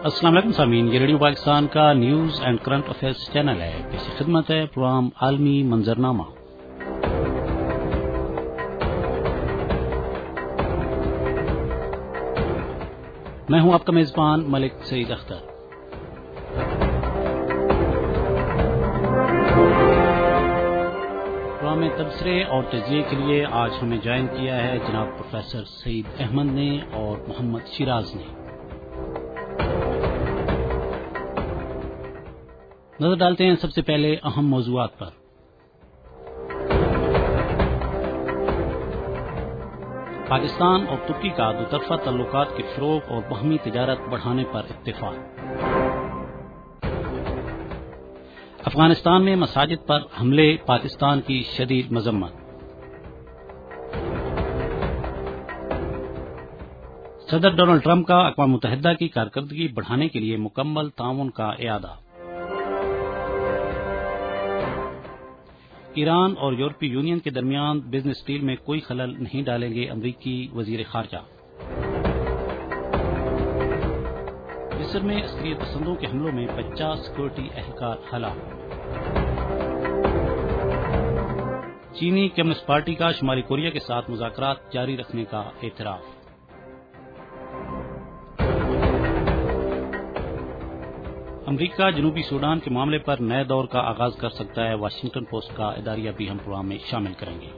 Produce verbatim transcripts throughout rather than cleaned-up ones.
السلام علیکم سامعین، یہ ریڈیو پاکستان کا news and current affairs channel ہے۔ پیش خدمت ہے پروگرام عالمی منظرنامہ۔ میں ہوں آپ کا میزبان ملک سعید اختر۔ پروگرام میں تبصرے اور تجزیے کے لیے آج ہمیں جوائن کیا ہے جناب پروفیسر سعید احمد نے اور محمد شیراز نے۔ نظر ڈالتے ہیں سب سے پہلے اہم موضوعات پر۔ پاکستان اور ترکی کا دو طرفہ تعلقات کے فروغ اور باہمی تجارت بڑھانے پر اتفاق۔ افغانستان میں مساجد پر حملے، پاکستان کی شدید مذمت۔ صدر ڈونلڈ ٹرمپ کا اقوام متحدہ کی کارکردگی بڑھانے کے لیے مکمل تعاون کا اعادہ۔ ایران اور یورپی یونین کے درمیان بزنس ڈیل میں کوئی خلل نہیں ڈالیں گے امریکی وزیر خارجہ۔ مصر میں عسکریت پسندوں کے حملوں میں پچاس سیکورٹی اہلکار ہلاک۔ چینی کمیونسٹ پارٹی کا شمالی کوریا کے ساتھ مذاکرات جاری رکھنے کا اعتراف۔ امریکہ جنوبی سوڈان کے معاملے پر نئے دور کا آغاز کر سکتا ہے، واشنگٹن پوسٹ کا اداریہ بھی ہم پروگرام میں شامل کریں گے۔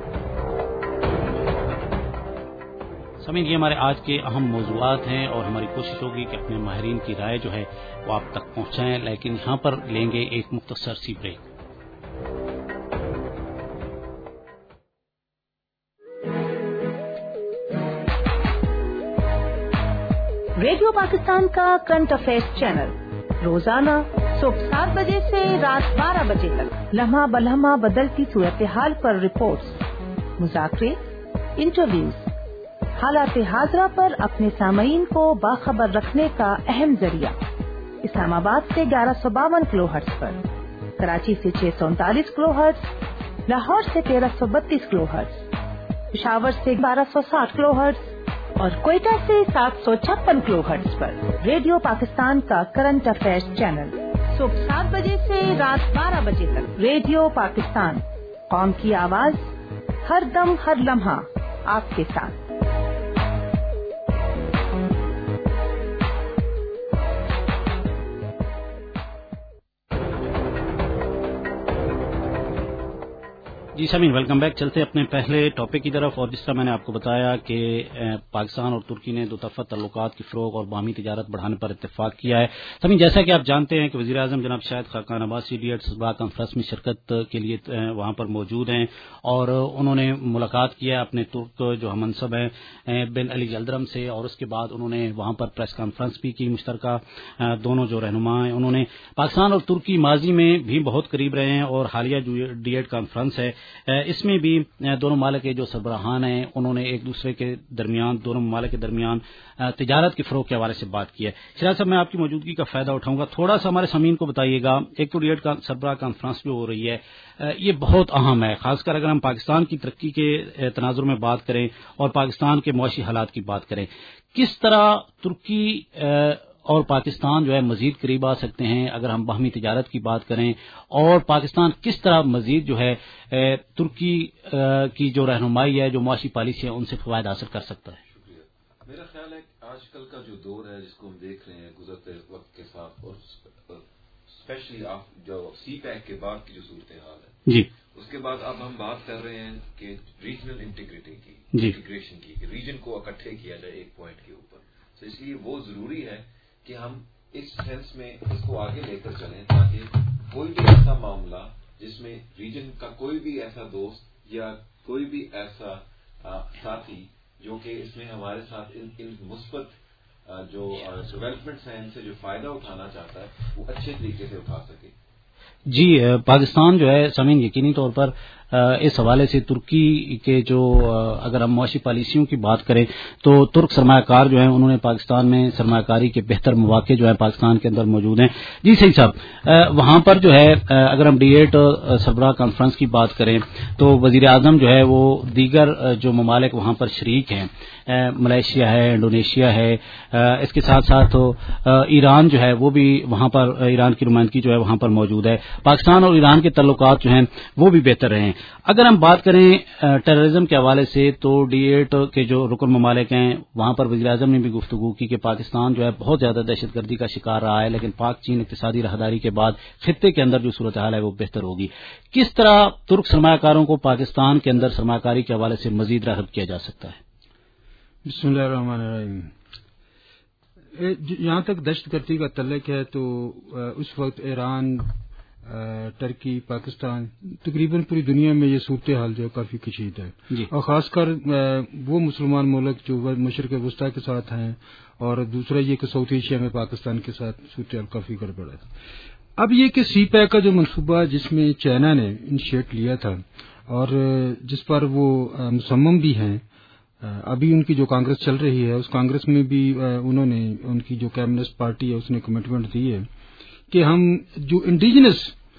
سامعین، یہ ہمارے آج کے اہم موضوعات ہیں اور ہماری کوشش ہوگی کہ اپنے ماہرین کی رائے جو ہے وہ آپ تک پہنچائیں، لیکن یہاں پر لیں گے ایک مختصر سی بریک۔ ریڈیو پاکستان کا کرنٹ افیئرس چینل روزانہ صبح سات بجے سے رات بارہ بجے تک لمحہ بلمحہ بدلتی صورتحال پر رپورٹس، مذاکرے، انٹرویوز، حالات حاضرہ پر اپنے سامعین کو باخبر رکھنے کا اہم ذریعہ۔ اسلام آباد سے گیارہ سو باون کلو ہرٹز پر، کراچی سے چھ سو انتالیس کلو ہرٹز، لاہور سے تیرہ سو بتیس کلو ہرٹز، پشاور سے بارہ سو ساٹھ کلو ہرٹز اور کوئٹہ سے سات سو چھپن کلو ہرٹز پر ریڈیو پاکستان کا کرنٹ افیئرس چینل صبح سات بجے سے رات بارہ بجے تک۔ ریڈیو پاکستان، قوم کی آواز، ہر دم ہر لمحہ آپ کے ساتھ۔ جی سامعین، ویلکم بیک۔ چلتے اپنے پہلے ٹاپک کی طرف، اور جس طرح میں نے آپ کو بتایا کہ پاکستان اور ترکی نے دو طرفہ تعلقات کی فروغ اور باہمی تجارت بڑھانے پر اتفاق کیا ہے۔ سامعین، جیسا کہ آپ جانتے ہیں کہ وزیر اعظم جناب شاہد خاقان عباسی ڈی ایٹ سربراہ کانفرنس میں شرکت کے لیے وہاں پر موجود ہیں اور انہوں نے ملاقات کیا اپنے ترک جو ہم منصب ہیں بن علی یلدرم سے، اور اس کے بعد انہوں نے وہاں پر پریس کانفرنس بھی کی مشترکہ۔ دونوں جو رہنما ہیں انہوں نے پاکستان اور ترکی ماضی میں بھی بہت قریب رہے ہیں اور حالیہ جو ڈی ایٹ کانفرنس ہے اس میں بھی دونوں ممالک کے جو سربراہان ہیں انہوں نے ایک دوسرے کے درمیان دونوں ممالک کے درمیان تجارت کے فروغ کے حوالے سے بات کی ہے۔ شراز صاحب، میں آپ کی موجودگی کا فائدہ اٹھاؤں گا، تھوڑا سا ہمارے سامعین کو بتائیے گا۔ ایک تو ڈی ایٹ کا سربراہ کانفرنس جو ہو رہی ہے یہ بہت اہم ہے، خاص کر اگر ہم پاکستان کی ترقی کے تناظر میں بات کریں اور پاکستان کے معاشی حالات کی بات کریں، کس طرح ترکی اور پاکستان جو ہے مزید قریب آ سکتے ہیں اگر ہم باہمی تجارت کی بات کریں، اور پاکستان کس طرح مزید جو ہے ترکی کی جو رہنمائی ہے، جو معاشی پالیسی ہے، ان سے فوائد حاصل کر سکتا ہے؟ شکریہ۔ میرا خیال ہے کہ آج کل کا جو دور ہے جس کو ہم دیکھ رہے ہیں گزرتے وقت کے ساتھ، اور اسپیشلی آپ جو سی پیک کے بعد کی جو صورتحال ہے جی، اس کے بعد اب ہم بات کر رہے ہیں کہ ریجنل انٹیگریٹی کی، جی، انٹیگریشن کی، کہ ریجن کو اکٹھے کیا جائے ایک پوائنٹ کے اوپر۔ تو اس لیے وہ ضروری ہے کہ ہم اس سینس میں اس کو آگے لے کر چلیں تاکہ کوئی بھی ایسا معاملہ جس میں ریجن کا کوئی بھی ایسا دوست یا کوئی بھی ایسا ساتھی جو کہ اس میں ہمارے ساتھ ان, ان مثبت جو ڈیولپمنٹس ہیں ان سے جو فائدہ اٹھانا چاہتا ہے وہ اچھے طریقے سے اٹھا سکے۔ جی پاکستان جو ہے سامعین یقینی طور پر اس حوالے سے ترکی کے جو اگر ہم معاشی پالیسیوں کی بات کریں تو ترک سرمایہ کار جو ہیں انہوں نے پاکستان میں سرمایہ کاری کے بہتر مواقع جو ہے پاکستان کے اندر موجود ہیں. جی صحیح صاحب, وہاں پر جو ہے اگر ہم ڈی ایٹ سربراہ کانفرنس کی بات کریں تو وزیر اعظم جو ہے وہ دیگر جو ممالک وہاں پر شریک ہیں, ملائیشیا ہے, انڈونیشیا ہے, اس کے ساتھ ساتھ ایران جو ہے وہ بھی وہاں پر ایران کی نمائندگی جو ہے وہاں پر موجود ہے. پاکستان اور ایران کے تعلقات جو ہیں وہ بھی بہتر رہے ہیں. اگر ہم بات کریں ٹیررزم کے حوالے سے تو ڈی ایٹ کے جو رکن ممالک ہیں وہاں پر وزیر اعظم نے بھی گفتگو کی کہ پاکستان جو ہے بہت زیادہ دہشت گردی کا شکار رہا ہے, لیکن پاک چین اقتصادی راہداری کے بعد خطے کے اندر جو صورتحال ہے وہ بہتر ہوگی. کس طرح ترک سرمایہ کاروں کو پاکستان کے اندر سرمایہ کاری کے حوالے سے مزید راغب کیا جا سکتا ہے؟ بسم اللہ الرحمن الرحیم. یہاں تک دہشت گردی کا تعلق ہے تو اس وقت ایران, ترکی, پاکستان, تقریباً پوری دنیا میں یہ صورتحال جو ہے کافی کشید ہے جی. اور خاص کر وہ مسلمان ملک جو مشرق وسطیٰ کے ساتھ ہیں, اور دوسرا یہ کہ ساؤتھ ایشیا میں پاکستان کے ساتھ صورتحال کافی گڑبڑ ہے. اب یہ کہ سی پیک کا جو منصوبہ جس میں چائنا نے انیشیٹ لیا تھا اور جس پر وہ مصمم بھی ہیں, ابھی ان کی جو کانگریس چل رہی ہے اس کانگریس میں بھی انہوں نے, ان کی جو کمیونسٹ پارٹی ہے اس نے کمٹمنٹ دی ہے کہ ہم جو انڈیجنس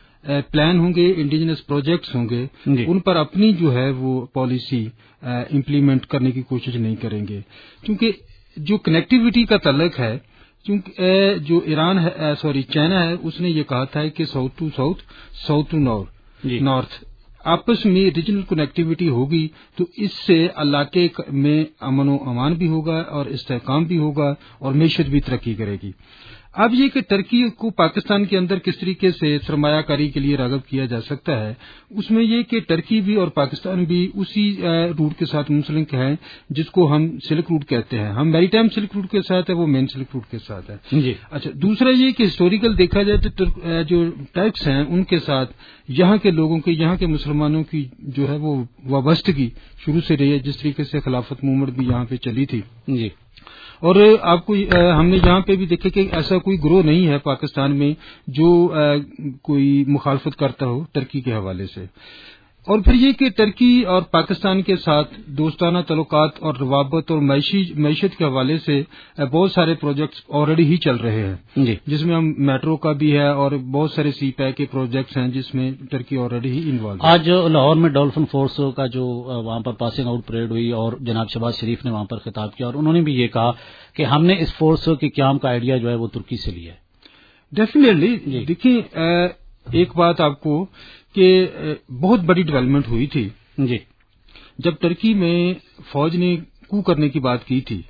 پلان ہوں گے, انڈیجنس پروجیکٹس ہوں گے, ان پر اپنی جو ہے وہ پالیسی امپلیمنٹ کرنے کی کوشش نہیں کریں گے. کیونکہ جو کنیکٹیوٹی کا تعلق ہے, کیونکہ جو ایران ہے سوری چائنا ہے اس نے یہ کہا تھا کہ south to south, south to north آپس میں ریجنل کنیکٹیوٹی ہوگی تو اس سے علاقے میں امن و امان بھی ہوگا اور استحکام بھی ہوگا اور معیشت بھی ترقی کرے گی. اب یہ کہ ترکی کو پاکستان کے اندر کس طریقے سے سرمایہ کاری کے لیے راغب کیا جا سکتا ہے, اس میں یہ کہ ترکی بھی اور پاکستان بھی اسی روٹ کے ساتھ منسلک ہیں جس کو ہم سلک روٹ کہتے ہیں. ہم میری ٹائم سلک روٹ کے ساتھ ہے, وہ مین سلک روٹ کے ساتھ ہے جی. اچھا, دوسرا یہ کہ ہسٹوریکل دیکھا جائے تو جو ٹیکس ہیں ان کے ساتھ یہاں کے لوگوں کے, یہاں کے مسلمانوں کی جو ہے وہ وابستگی شروع سے رہی ہے, جس طریقے سے خلافت موومنٹ بھی یہاں پہ چلی تھی جی. اور آپ کو ہم نے یہاں پہ بھی دیکھا کہ ایسا کوئی گروہ نہیں ہے پاکستان میں جو کوئی مخالفت کرتا ہو ترکی کے حوالے سے. اور پھر یہ کہ ترکی اور پاکستان کے ساتھ دوستانہ تعلقات اور روابط اور معیشت کے حوالے سے بہت سارے پروجیکٹس آلریڈی ہی چل رہے ہیں جی. جس میں ہم میٹرو کا بھی ہے اور بہت سارے سی پیک کے پروجیکٹس ہیں جس میں ترکی آلریڈی ہی انوالو ہے. آج لاہور میں ڈولفن فورس کا جو وہاں پر پاسنگ آؤٹ پریڈ ہوئی اور جناب شہباز شریف نے وہاں پر خطاب کیا اور انہوں نے بھی یہ کہا کہ ہم نے اس فورس کے قیام کا آئیڈیا جو ہے وہ ترکی سے لیا ہے. ڈیفینیٹلی دیکھیں, ایک بات آپ کو کہ بہت بڑی ڈیولپمنٹ ہوئی تھی جی جب ترکی میں فوج نے کو کرنے کی بات کی تھی.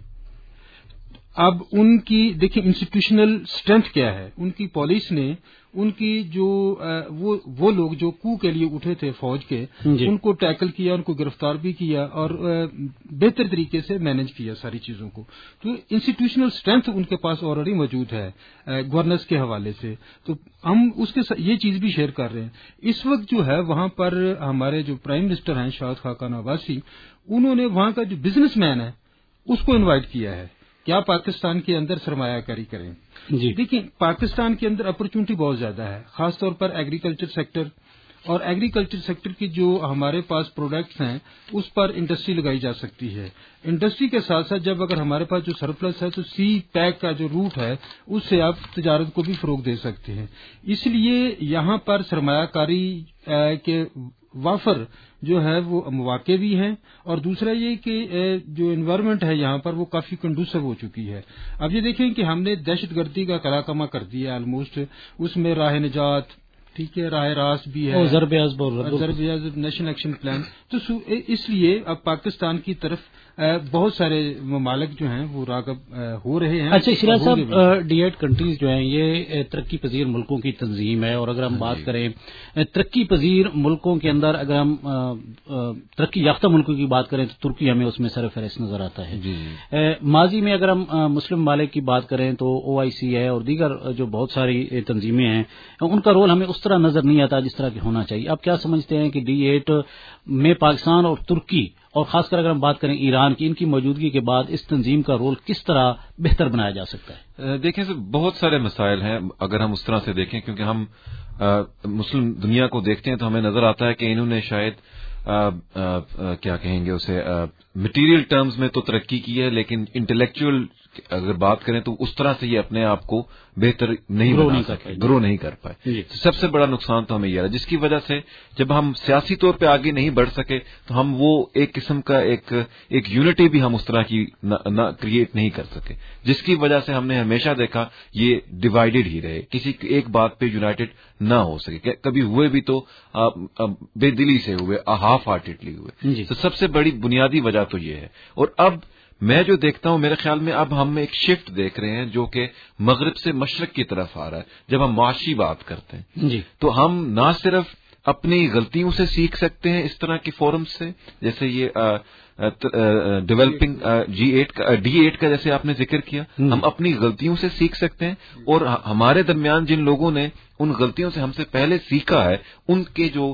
اب ان کی دیکھیں انسٹیٹیوشنل اسٹرینتھ کیا ہے, ان کی پولیس نے ان کی جو وہ وہ لوگ جو کو کے لیے اٹھے تھے فوج کے جی. ان کو ٹیکل کیا, ان کو گرفتار بھی کیا اور بہتر طریقے سے مینج کیا ساری چیزوں کو. تو انسٹیٹیوشنل اسٹرینتھ ان کے پاس آلریڈی موجود ہے گورننس کے حوالے سے, تو ہم اس کے یہ چیز بھی شیئر کر رہے ہیں. اس وقت جو ہے وہاں پر ہمارے جو پرائم منسٹر ہیں شاہد خاقان عباسی, انہوں نے وہاں کا جو بزنس مین ہے اس کو انوائٹ کیا ہے کیا پاکستان کے اندر سرمایہ کاری کریں جی. دیکھیں پاکستان کے اندر اپرچونٹی بہت زیادہ ہے, خاص طور پر ایگریکلچر سیکٹر, اور ایگریکلچر سیکٹر کی جو ہمارے پاس پروڈکٹس ہیں اس پر انڈسٹری لگائی جا سکتی ہے. انڈسٹری کے ساتھ ساتھ جب اگر ہمارے پاس جو سرپلس ہے تو سی پیک کا جو روٹ ہے اس سے آپ تجارت کو بھی فروغ دے سکتے ہیں. اس لیے یہاں پر سرمایہ کاری کے وافر جو ہے وہ مواقع بھی ہیں, اور دوسرا یہ کہ جو انوائرمنٹ ہے یہاں پر وہ کافی کنڈوسو ہو چکی ہے. اب یہ دیکھیں کہ ہم نے دہشت گردی کا کلا کما کر دیا آلموسٹ, اس میں راہ نجات ٹھیک ہے, راہ راست بھی ہے, Zarb Azb Zarb Azb national action plan. تو اس لیے اب پاکستان کی طرف بہت سارے ممالک جو ہیں وہ راغب ہو رہے ہیں. اچھا شیراز صاحب, ڈی ایٹ کنٹریز جو ہیں یہ ترقی پذیر ملکوں کی تنظیم ہے, اور اگر ہم بات کریں ترقی پذیر ملکوں کے اندر, اگر ہم ترقی یافتہ ملکوں کی بات کریں تو ترکی ہمیں اس میں سر فہرست نظر آتا ہے جی. ماضی میں اگر ہم مسلم ممالک کی بات کریں تو او آئی سی ہے اور دیگر جو بہت ساری تنظیمیں ہیں, ان کا رول ہمیں اس طرح نظر نہیں آتا جس طرح کی ہونا چاہیے. آپ کیا سمجھتے ہیں کہ ڈی ایٹ میں پاکستان اور ترکی, اور خاص کر اگر ہم بات کریں ایران کی, ان کی موجودگی کے بعد اس تنظیم کا رول کس طرح بہتر بنایا جا سکتا ہے؟ دیکھیں بہت سارے مسائل ہیں اگر ہم اس طرح سے دیکھیں, کیونکہ ہم مسلم دنیا کو دیکھتے ہیں تو ہمیں نظر آتا ہے کہ انہوں نے شاید آ, آ, آ, کیا کہیں گے اسے مٹیریل ٹرمز میں تو ترقی کی ہے، لیکن انٹلیکچوئل اگر بات کریں تو اس طرح سے یہ اپنے آپ کو بہتر نہیں بنا سکے، گرو نہیں کر پائے. سب سے بڑا نقصان تو ہمیں یہ رہا، جس کی وجہ سے جب ہم سیاسی طور پہ آگے نہیں بڑھ سکے تو ہم وہ ایک قسم کا ایک ایک یونٹی بھی ہم اس طرح کی نہ کریٹ نہیں کر سکے، جس کی وجہ سے ہم نے ہمیشہ دیکھا یہ ڈیوائیڈڈ ہی رہے، کسی ایک بات پہ یونائٹڈ نہ ہو سکے. کبھی ہوئے بھی تو بے دلی سے ہوئے، ہاف ہارٹیڈلی ہوئے. تو سب سے بڑی بنیادی وجہ تو یہ ہے. اور اب میں جو دیکھتا ہوں میرے خیال میں اب ہم ایک شفٹ دیکھ رہے ہیں جو کہ مغرب سے مشرق کی طرف آ رہا ہے. جب ہم معاشی بات کرتے ہیں جی تو ہم نہ صرف اپنی غلطیوں سے سیکھ سکتے ہیں اس طرح کے فورم سے، جیسے یہ ڈیولپنگ جی ایٹ کا ڈی ایٹ کا جیسے آپ نے ذکر کیا، ہم اپنی غلطیوں سے سیکھ سکتے ہیں، اور ہمارے درمیان جن لوگوں نے ان غلطیوں سے ہم سے پہلے سیکھا ہے ان کے جو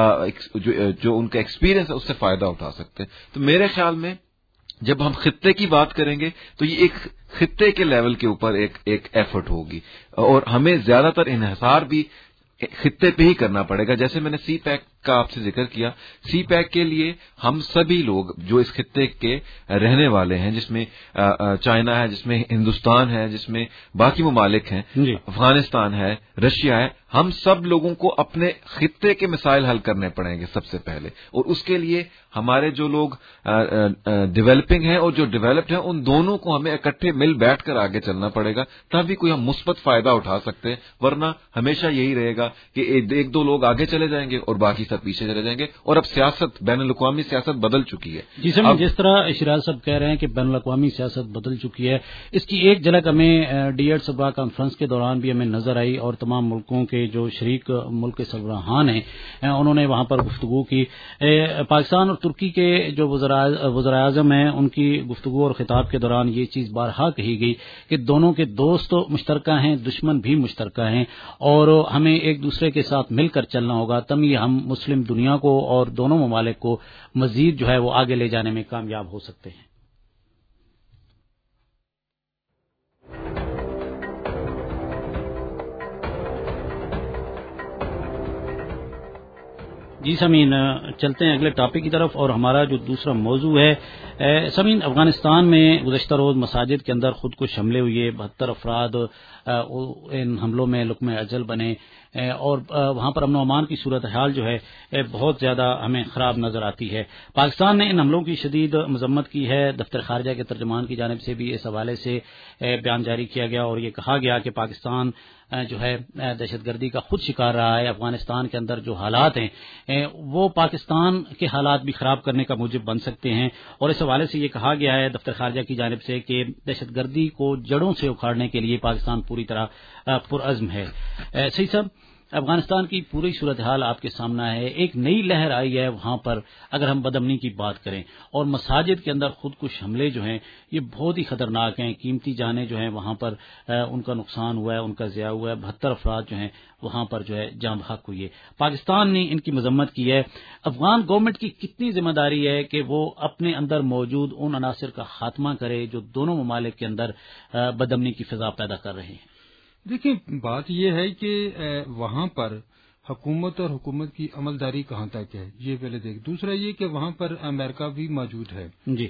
جو ان کا ایکسپیرئنس ہے اس سے فائدہ اٹھا سکتے ہیں. تو میرے خیال میں جب ہم خطے کی بات کریں گے تو یہ ایک خطے کے لیول کے اوپر ایک ایک ایفرٹ ہوگی، اور ہمیں زیادہ تر انحصار بھی خطے پہ ہی کرنا پڑے گا. جیسے میں نے سی پیک کا آپ سے ذکر کیا، سی پیک کے لیے ہم سبھی لوگ جو اس خطے کے رہنے والے ہیں، جس میں چائنا ہے، جس میں ہندوستان ہے، جس میں باقی ممالک ہیں، افغانستان ہے، رشیا ہے، ہم سب لوگوں کو اپنے خطے کے مسائل حل کرنے پڑیں گے سب سے پہلے. اور اس کے لیے ہمارے جو لوگ ڈیولپنگ ہیں اور جو ڈیولپڈ ہیں ان دونوں کو ہمیں اکٹھے مل بیٹھ کر آگے چلنا پڑے گا، تبھی کوئی ہم مثبت فائدہ اٹھا سکتے ہیں. ورنہ ہمیشہ یہی رہے گا کہ ایک دو لوگ آگے چلے جائیں گے اور باقی سب پیچھے چلے جائیں گے. اور اب سیاست، بین الاقوامی سیاست بدل چکی ہے. جی سر، جس طرح شیراز صاحب کہہ رہے ہیں کہ بین الاقوامی سیاست بدل چکی ہے، اس کی ایک جھلک ہمیں ڈی ایٹ صبح کانفرنس کے دوران بھی ہمیں نظر آئی، اور تمام ملکوں کے جو شریک ملک کے سربراہان ہیں انہوں نے وہاں پر گفتگو کی. پاکستان اور ترکی کے جو وزراء اعظم ہیں ان کی گفتگو اور خطاب کے دوران یہ چیز بارہا کہی گئی کہ دونوں کے دوست مشترکہ ہیں، دشمن بھی مشترکہ ہیں، اور ہمیں ایک دوسرے کے ساتھ مل کر چلنا ہوگا، تبھی ہم مسلم دنیا کو اور دونوں ممالک کو مزید جو ہے وہ آگے لے جانے میں کامیاب ہو سکتے ہیں. جی سمین، چلتے ہیں اگلے ٹاپک کی طرف، اور ہمارا جو دوسرا موضوع ہے سمین، افغانستان میں گزشتہ روز مساجد کے اندر خود کش حملے ہوئے، بہتر افراد ان حملوں میں لقمہ اجل بنے، اور وہاں پر امن و امان کی صورتحال جو ہے بہت زیادہ ہمیں خراب نظر آتی ہے. پاکستان نے ان حملوں کی شدید مذمت کی ہے. دفتر خارجہ کے ترجمان کی جانب سے بھی اس حوالے سے بیان جاری کیا گیا، اور یہ کہا گیا کہ پاکستان جو ہے دہشت گردی کا خود شکار رہا ہے. افغانستان کے اندر جو حالات ہیں وہ پاکستان کے حالات بھی خراب کرنے کا موجب بن سکتے ہیں، اور اس حوالے سے یہ کہا گیا ہے دفتر خارجہ کی جانب سے کہ دہشت گردی کو جڑوں سے اکھاڑنے کے لیے پاکستان پوری طرح پرعزم ہے. صحیح صاحب، افغانستان کی پوری صورتحال آپ کے سامنے ہے، ایک نئی لہر آئی ہے وہاں پر. اگر ہم بدامنی کی بات کریں اور مساجد کے اندر خود کش حملے جو ہیں یہ بہت ہی خطرناک ہیں. قیمتی جانیں جو ہیں وہاں پر ان کا نقصان ہوا ہے، ان کا ضیاع ہوا ہے. بہتر افراد جو ہیں وہاں پر جو ہے جاں بحق ہوئی ہے. پاکستان نے ان کی مذمت کی ہے. افغان گورنمنٹ کی کتنی ذمہ داری ہے کہ وہ اپنے اندر موجود ان عناصر کا خاتمہ کرے جو دونوں ممالک کے اندر بدامنی کی فضا پیدا کر رہے ہیں؟ دیکھیں، بات یہ ہے کہ وہاں پر حکومت اور حکومت کی عملداری کہاں تک ہے یہ پہلے دیکھ. دوسرا یہ کہ وہاں پر امریکہ بھی موجود ہے. جی،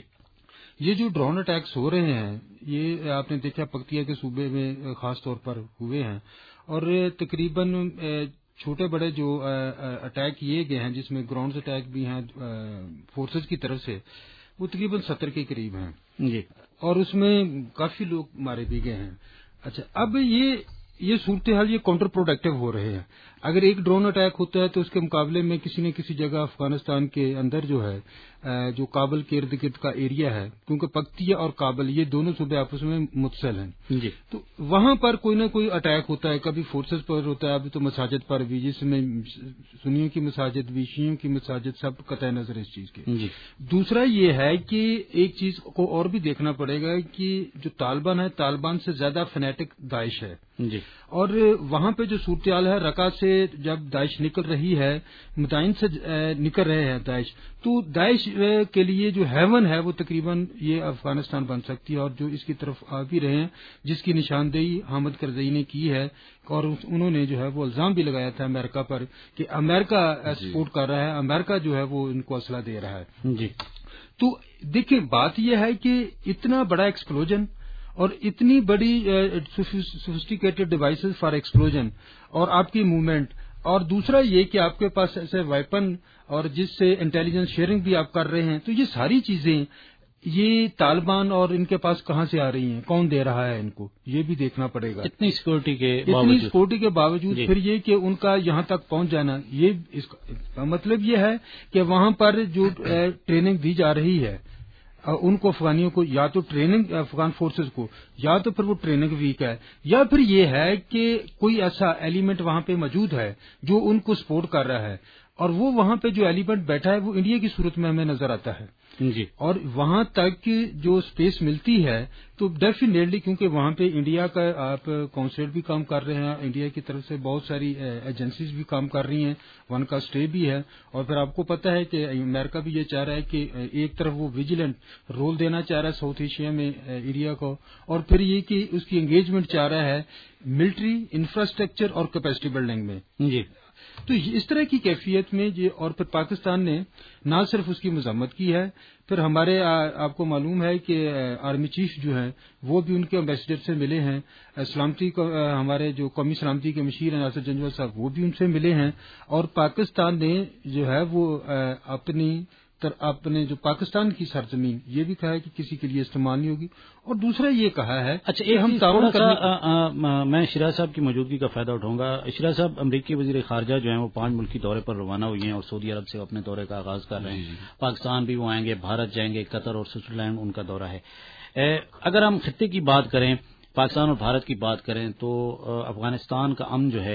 یہ جو ڈرون اٹیکس ہو رہے ہیں یہ آپ نے دیکھا پکتیا کے صوبے میں خاص طور پر ہوئے ہیں، اور تقریباً چھوٹے بڑے جو اٹیک کیے گئے ہیں جس میں گراؤنڈ اٹیک بھی ہیں فورسز کی طرف سے، وہ تقریباً ستر کے قریب ہیں. جی، اور اس میں کافی لوگ مارے بھی گئے ہیں. اچھا، اب یہ یہ صورتحال یہ کاؤنٹر پروڈکٹیو ہو رہے ہیں. اگر ایک ڈرون اٹیک ہوتا ہے تو اس کے مقابلے میں کسی نہ کسی جگہ افغانستان کے اندر جو ہے جو کابل کے ارد گرد کا ایریا ہے، کیونکہ پکتیا اور کابل یہ دونوں صوبے آپس میں متصل ہیں، جی، تو وہاں پر کوئی نہ کوئی اٹیک ہوتا ہے. کبھی فورسز پر ہوتا ہے، ابھی تو مساجد پر بھی، جس میں سنیوں کی مساجد بھی، شیعوں کی مساجد، سب قطع نظر اس چیز کے. جی. دوسرا یہ ہے کہ ایک چیز کو اور بھی دیکھنا پڑے گا کہ جو طالبان ہے، طالبان سے زیادہ فنیٹک داعش ہے. جی، اور وہاں پہ جو صورتحال ہے، رقہ سے جب داعش نکل رہی ہے، متعین سے نکل رہے ہیں داعش، تو داعش کے لیے جو ہیون ہے وہ تقریباً یہ افغانستان بن سکتی ہے، اور جو اس کی طرف آ بھی رہے ہیں، جس کی نشاندہی حامد کرزئی نے کی ہے، اور انہوں نے جو ہے وہ الزام بھی لگایا تھا امریکہ پر کہ امریکہ سپورٹ کر رہا ہے، امریکہ جو ہے وہ ان کو اسلحہ دے رہا ہے۔ جی تو دیکھیں بات یہ ہے کہ اتنا بڑا ایکسپلوژن اور اتنی بڑی سوفسٹیکیٹڈ ڈیوائسز فار ایکسپلوژن اور آپ کی موومنٹ، اور دوسرا یہ کہ آپ کے پاس ایسے ویپن اور جس سے انٹیلیجنس شیئرنگ بھی آپ کر رہے ہیں، تو یہ ساری چیزیں یہ طالبان اور ان کے پاس کہاں سے آ رہی ہیں، کون دے رہا ہے ان کو، یہ بھی دیکھنا پڑے گا۔ اتنی سیکورٹی کے اتنی سیکورٹی کے باوجود پھر یہ کہ ان کا یہاں تک پہنچ جانا، یہ اس کا مطلب یہ ہے کہ وہاں پر جو ٹریننگ دی جا رہی ہے ان کو، افغانیوں کو، یا تو ٹریننگ افغان فورسز کو، یا تو پھر وہ ٹریننگ ویک ہے، یا پھر یہ ہے کہ کوئی ایسا ایلیمنٹ وہاں پہ موجود ہے جو ان کو سپورٹ کر رہا ہے، اور وہ وہاں پہ جو ایلیمنٹ بیٹھا ہے وہ انڈیا کی صورت میں ہمیں نظر آتا ہے۔ جی اور وہاں تک جو اسپیس ملتی ہے تو ڈیفینیٹلی، کیونکہ وہاں پہ انڈیا کا آپ کونسلیٹ بھی کام کر رہے ہیں، انڈیا کی طرف سے بہت ساری ایجنسیز بھی کام کر رہی ہیں، ون کا اسٹے بھی ہے، اور پھر آپ کو پتہ ہے کہ امریکہ بھی یہ چاہ رہا ہے کہ ایک طرف وہ ویجیلنٹ رول دینا چاہ رہا ہے ساؤتھ ایشیا میں ایریا کو، اور پھر یہ کہ اس کی انگیجمنٹ چاہ رہا ہے ملٹری انفراسٹرکچر اور کیپیسٹی بلڈنگ میں۔ جی تو اس طرح کی کیفیت میں یہ، اور پھر پاکستان نے نہ صرف اس کی مذمت کی ہے، پھر ہمارے آپ کو معلوم ہے کہ آرمی چیف جو ہیں وہ بھی ان کے امبیسڈر سے ملے ہیں، سلامتی کو ہمارے جو قومی سلامتی کے مشیر ہیں ناصر جنجوال صاحب وہ بھی ان سے ملے ہیں، اور پاکستان نے جو ہے وہ اپنی اپنے جو پاکستان کی سرزمین یہ بھی کہا ہے کہ کسی کے لیے استعمال نہیں ہوگی، اور دوسرا یہ کہا ہے اچھا ایک ہم تھوڑا سا میں شیراز صاحب کی موجودگی کا فائدہ اٹھاؤں گا۔ شیراز صاحب امریکی وزیر خارجہ جو ہیں وہ پانچ ملکی دورے پر روانہ ہوئی ہیں اور سعودی عرب سے اپنے دورے کا آغاز کر رہے ہیں، پاکستان بھی وہ آئیں گے، بھارت جائیں گے، قطر اور سوئٹزرلینڈ ان کا دورہ ہے۔ اگر ہم خطے کی بات کریں، پاکستان اور بھارت کی بات کریں، تو افغانستان کا امن جو ہے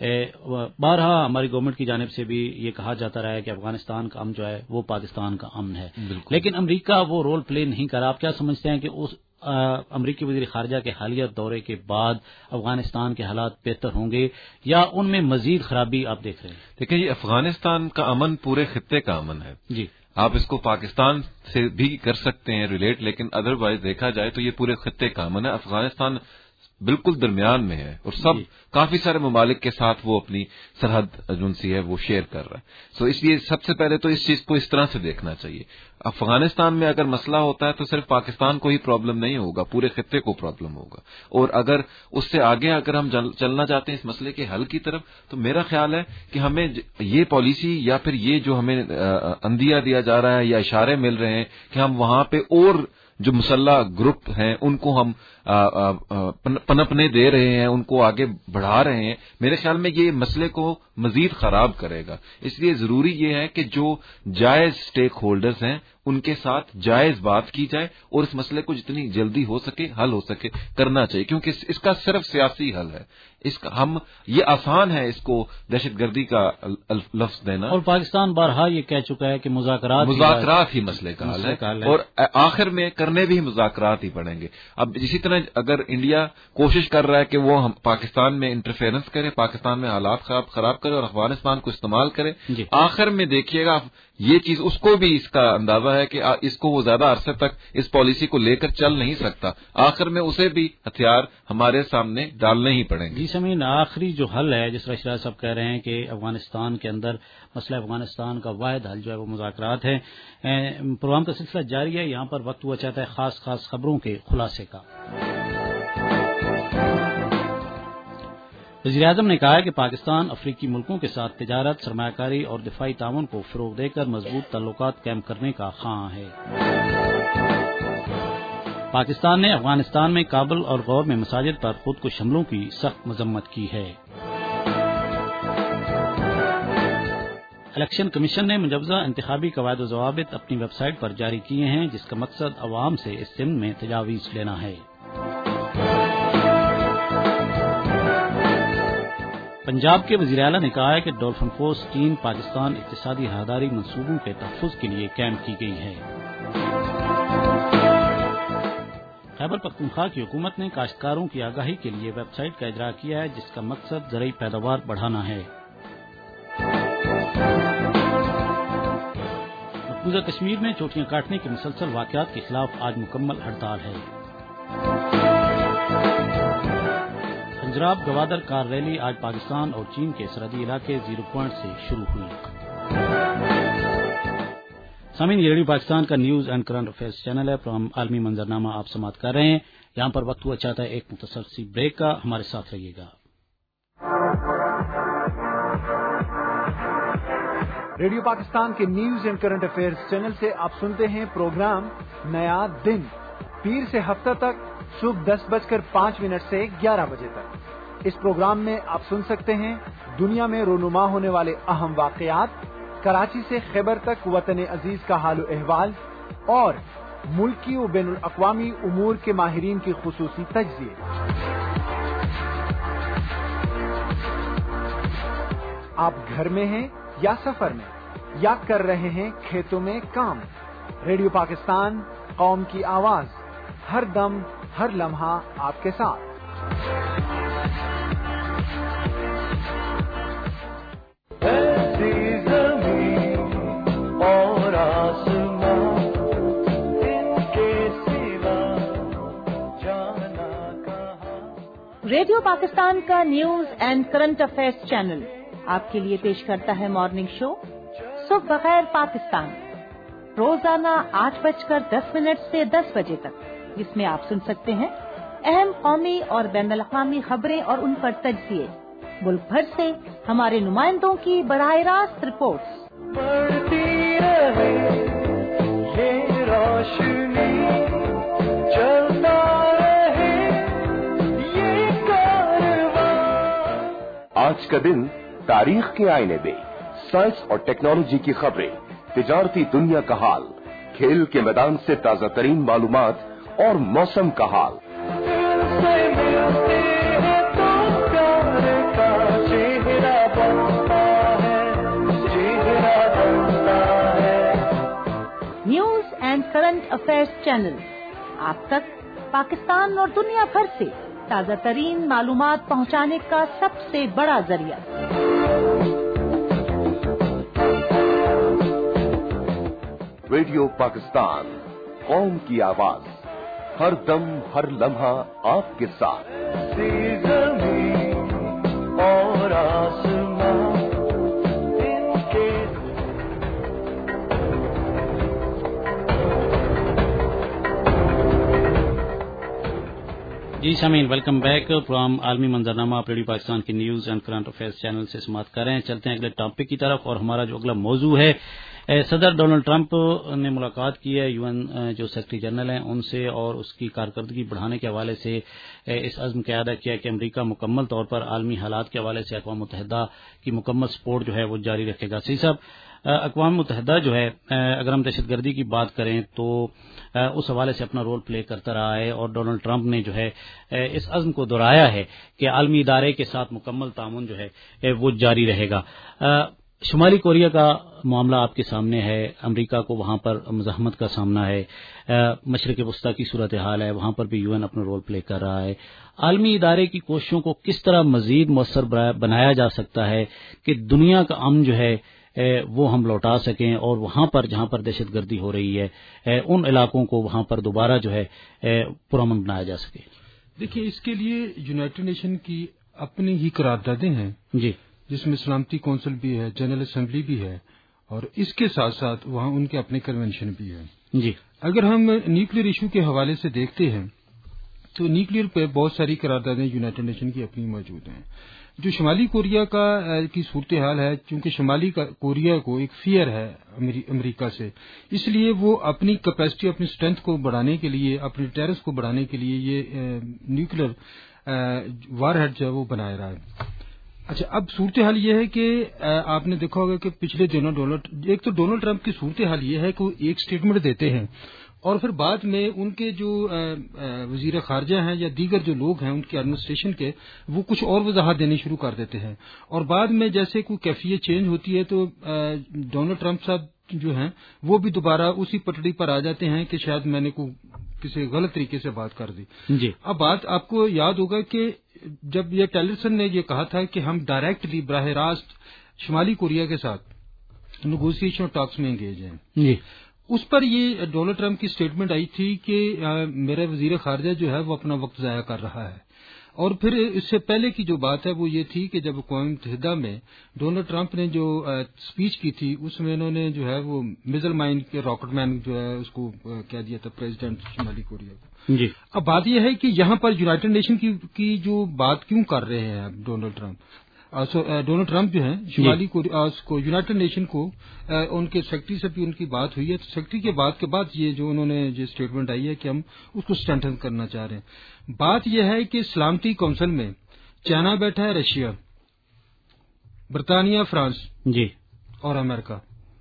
بارہا ہماری گورنمنٹ کی جانب سے بھی یہ کہا جاتا رہا ہے کہ افغانستان کا امن جو ہے وہ پاکستان کا امن ہے، لیکن امریکہ وہ رول پلے نہیں کرا۔ آپ کیا سمجھتے ہیں کہ اس امریکی وزیر خارجہ کے حالیہ دورے کے بعد افغانستان کے حالات بہتر ہوں گے یا ان میں مزید خرابی آپ دیکھ رہے ہیں؟ دیکھیں یہ افغانستان کا امن پورے خطے کا امن ہے جی، آپ اس کو پاکستان سے بھی کر سکتے ہیں ریلیٹ، لیکن ادروائز دیکھا جائے تو یہ پورے خطے کا امن ہے۔ افغانستان بالکل درمیان میں ہے اور سب کافی سارے ممالک کے ساتھ وہ اپنی سرحد جو سی ہے وہ شیئر کر رہا ہے، سو اس لیے سب سے پہلے تو اس چیز کو اس طرح سے دیکھنا چاہیے۔ افغانستان میں اگر مسئلہ ہوتا ہے تو صرف پاکستان کو ہی پرابلم نہیں ہوگا، پورے خطے کو پرابلم ہوگا، اور اگر اس سے آگے اگر ہم چلنا چاہتے ہیں اس مسئلے کے حل کی طرف، تو میرا خیال ہے کہ ہمیں یہ پالیسی یا پھر یہ جو ہمیں اندیا دیا جا رہا ہے یا اشارے مل رہے ہیں کہ ہم وہاں پہ اور جو مسلح گروپ ہیں ان کو ہم پنپنے دے رہے ہیں، ان کو آگے بڑھا رہے ہیں، میرے خیال میں یہ مسئلے کو مزید خراب کرے گا۔ اس لیے ضروری یہ ہے کہ جو جائز سٹیک ہولڈرز ہیں ان کے ساتھ جائز بات کی جائے اور اس مسئلے کو جتنی جلدی ہو سکے حل ہو سکے کرنا چاہیے، کیونکہ اس کا صرف سیاسی حل ہے۔ اس کا ہم یہ آسان ہے اس کو دہشت گردی کا لفظ دینا، اور پاکستان بارہا یہ کہہ چکا ہے کہ مذاکرات مذاکرات ہی مسئلے کا حل ہے، اور آخر میں کرنے بھی مذاکرات ہی پڑیں گے۔ اب اسی طرح اگر انڈیا کوشش کر رہا ہے کہ وہ ہم پاکستان میں انٹرفیئرنس کرے، پاکستان میں حالات خراب خراب کرے اور افغانستان کو استعمال کرے، جی۔ آخر میں دیکھیے گا یہ چیز اس کو بھی اس کا اندازہ ہے کہ اس کو وہ زیادہ عرصے تک اس پالیسی کو لے کر چل نہیں سکتا، آخر میں اسے بھی ہتھیار ہمارے سامنے ڈالنے ہی پڑیں گے۔ جی سمین، آخری جو حل ہے جس طرح شیراز صاحب کہہ رہے ہیں کہ افغانستان کے اندر مسئلہ افغانستان کا واحد حل جو ہے وہ مذاکرات ہے۔ پروگرام کا سلسلہ جاری ہے، یہاں پر وقت ہوا چاہتا ہے خاص خاص خبروں کے خلاصے کا۔ وزیراعظم نے کہا ہے کہ پاکستان افریقی ملکوں کے ساتھ تجارت، سرمایہ کاری اور دفاعی تعاون کو فروغ دے کر مضبوط تعلقات قائم کرنے کا خواہاں ہے۔ پاکستان نے افغانستان میں کابل اور غور میں مساجد پر خود کش حملوں کی سخت مذمت کی ہے۔ الیکشن کمیشن نے مجوزہ انتخابی قواعد و ضوابط اپنی ویب سائٹ پر جاری کیے ہیں، جس کا مقصد عوام سے اس ضمن میں تجاویز لینا ہے۔ پنجاب کے وزیر اعلیٰ نے کہا ہے کہ ڈولفن فورس ٹیم پاکستان اقتصادی راہداری منصوبوں کے تحفظ کے لیے قائم کی گئی ہے۔ خیبر پختونخوا کی حکومت نے کاشتکاروں کی آگاہی کے لیے ویب سائٹ کا اجرا کیا ہے، جس کا مقصد زرعی پیداوار بڑھانا ہے۔ مقبوضہ کشمیر میں چوٹیاں کاٹنے کے مسلسل واقعات کے خلاف آج مکمل ہڑتال ہے۔ پنجاب گوادر کار ریلی آج پاکستان اور چین کے سرحدی علاقے زیرو پوائنٹ سے شروع ہوئی۔ سامعین، یہ ریڈیو پاکستان کا news and current affairs channel ہے، پروگرام عالمی منظرنامہ آپ سماعت کر رہے ہیں۔ یہاں پر وقت ہوا چاہتا ہے ایک مختصر سی بریک کا، ہمارے ساتھ رہیے گا۔ ریڈیو پاکستان کے news and current affairs channel سے آپ سنتے ہیں پروگرام نیا دن، پیر سے ہفتہ تک صبح دس بج کر پانچ منٹ سے گیارہ بجے تک۔ اس پروگرام میں آپ سن سکتے ہیں دنیا میں رونما ہونے والے اہم واقعات، کراچی سے خیبر تک وطن عزیز کا حال و احوال اور ملکی و بین الاقوامی امور کے ماہرین کی خصوصی تجزیے۔ آپ گھر میں ہیں یا سفر میں یا کر رہے ہیں کھیتوں میں کام، ریڈیو پاکستان قوم کی آواز، ہر دم ہر لمحہ آپ کے ساتھ۔ ریڈیو پاکستان کا news and current affairs channel آپ کے لیے پیش کرتا ہے مارننگ شو صبح بخیر پاکستان، روزانہ آٹھ بج کر دس منٹ سے دس بجے تک، جس میں آپ سن سکتے ہیں اہم قومی اور بین الاقوامی خبریں اور ان پر تجزیے، ملک بھر سے ہمارے نمائندوں کی براہ راست رپورٹس۔ آج کا دن تاریخ کے آئینے میں سائنس اور ٹیکنالوجی کی خبریں، تجارتی دنیا کا حال، کھیل کے میدان سے تازہ ترین معلومات اور موسم کا حال۔ News and current affairs channel آپ تک پاکستان اور دنیا بھر سے تازہ ترین معلومات پہنچانے کا سب سے بڑا ذریعہ۔ ریڈیو پاکستان قوم کی آواز، ہر دم ہر لمحہ آپ کے ساتھ۔ اور آسمان ان کے جی سامعین، ویلکم بیک۔ پروگرام عالمی منظرنامہ آپ ریڈیو پاکستان کے news and current affairs channel سے سماعت کر رہے ہیں۔ چلتے ہیں اگلے ٹاپک کی طرف، اور ہمارا جو اگلا موضوع ہے، صدر ڈونلڈ ٹرمپ نے ملاقات کی ہے یو این جو سیکرٹری جنرل ہیں ان سے، اور اس کی کارکردگی بڑھانے کے حوالے سے اس عزم کا اعادہ کیا کہ امریکہ مکمل طور پر عالمی حالات کے حوالے سے اقوام متحدہ کی مکمل سپورٹ جو ہے وہ جاری رکھے گا۔ صحیح صاحب، اقوام متحدہ جو ہے اگر ہم دہشت گردی کی بات کریں تو اس حوالے سے اپنا رول پلے کرتا رہا ہے، اور ڈونلڈ ٹرمپ نے جو ہے اس عزم کو دہرایا ہے کہ عالمی ادارے کے ساتھ مکمل تعاون جو ہے وہ جاری رہے گا۔ شمالی کوریا کا معاملہ آپ کے سامنے ہے، امریکہ کو وہاں پر مزاحمت کا سامنا ہے، مشرق وسطیٰ کی صورتحال ہے، وہاں پر بھی یو این اپنا رول پلے کر رہا ہے۔ عالمی ادارے کی کوششوں کو کس طرح مزید مؤثر بنایا جا سکتا ہے کہ دنیا کا امن جو ہے وہ ہم لوٹا سکیں، اور وہاں پر جہاں پر دہشت گردی ہو رہی ہے ان علاقوں کو وہاں پر دوبارہ جو ہے پرامن بنایا جا سکے؟ دیکھیے، اس کے لیے یونائٹڈ نیشن کی اپنی ہی قراردادیں ہیں جی، جس میں سلامتی کونسل بھی ہے، جنرل اسمبلی بھی ہے، اور اس کے ساتھ ساتھ وہاں ان کے اپنے کنونشن بھی ہے۔ جی، اگر ہم نیوکلیر ایشو کے حوالے سے دیکھتے ہیں تو نیوکلیر پہ بہت ساری قراردادیں یونائٹڈ نیشن کی اپنی موجود ہیں۔ جو شمالی کوریا کا کی صورتحال ہے، چونکہ شمالی کوریا کو ایک فیئر ہے امریکہ سے، اس لیے وہ اپنی کیپیسٹی، اپنی اسٹرینتھ کو بڑھانے کے لیے، اپنی ٹیررس کو بڑھانے کے لیے یہ نیوکلیر وار ہیڈ جو ہے وہ بنائے رہا ہے۔ اچھا، اب صورتحال یہ ہے کہ آپ نے دیکھا ہوگا کہ پچھلے دنوں ڈونلڈ ایک تو ڈونلڈ ٹرمپ کی صورتحال یہ ہے کہ وہ ایک سٹیٹمنٹ دیتے ہیں، اور پھر بعد میں ان کے جو وزیر خارجہ ہیں یا دیگر جو لوگ ہیں ان کے ایڈمنسٹریشن کے، وہ کچھ اور وضاحت دینی شروع کر دیتے ہیں، اور بعد میں جیسے کوئی کیفیت چینج ہوتی ہے تو ڈونلڈ ٹرمپ صاحب جو ہیں وہ بھی دوبارہ اسی پٹڑی پر آ جاتے ہیں کہ شاید میں نے کوئی کسی غلط طریقے سے بات کر دی۔ جی، اب بات آپ کو یاد ہوگا کہ جب یہ ٹیلرسن نے یہ کہا تھا کہ ہم ڈائریکٹلی براہ راست شمالی کوریا کے ساتھ نیگوسیشن ٹاکس میں انگیج ہیں. جی اس پر یہ ڈونلڈ ٹرمپ کی اسٹیٹمنٹ آئی تھی کہ میرا وزیر خارجہ جو ہے وہ اپنا وقت ضائع کر رہا ہے. اور پھر اس سے پہلے کی جو بات ہے وہ یہ تھی کہ جب اقوام متحدہ میں ڈونلڈ ٹرمپ نے جو اسپیچ کی تھی اس میں انہوں نے جو ہے وہ میزل مائن کے راکٹ مین جو ہے اس کو کہہ دیا تھا پریزیڈنٹ شمالی کوریا کو. جی اب بات یہ ہے کہ یہاں پر یونائیٹڈ نیشن کی, کی جو بات کیوں کر رہے ہیں اب ڈونلڈ ٹرمپ. ڈونلڈ ٹرمپ جو ہیں شمالی کوریا کو یونائیٹڈ نیشن کو ان کے سیکرٹری سے بھی ان کی بات ہوئی ہے. تو سیکرٹری کے بات کے بعد یہ جو انہوں نے جو اسٹیٹمنٹ آئی ہے کہ ہم اس کو اسٹرینتھن کرنا چاہ رہے ہیں. بات یہ ہے کہ سلامتی کونسل میں چائنا بیٹھا ہے, رشیا, برطانیہ, فرانس جی اور امریکہ.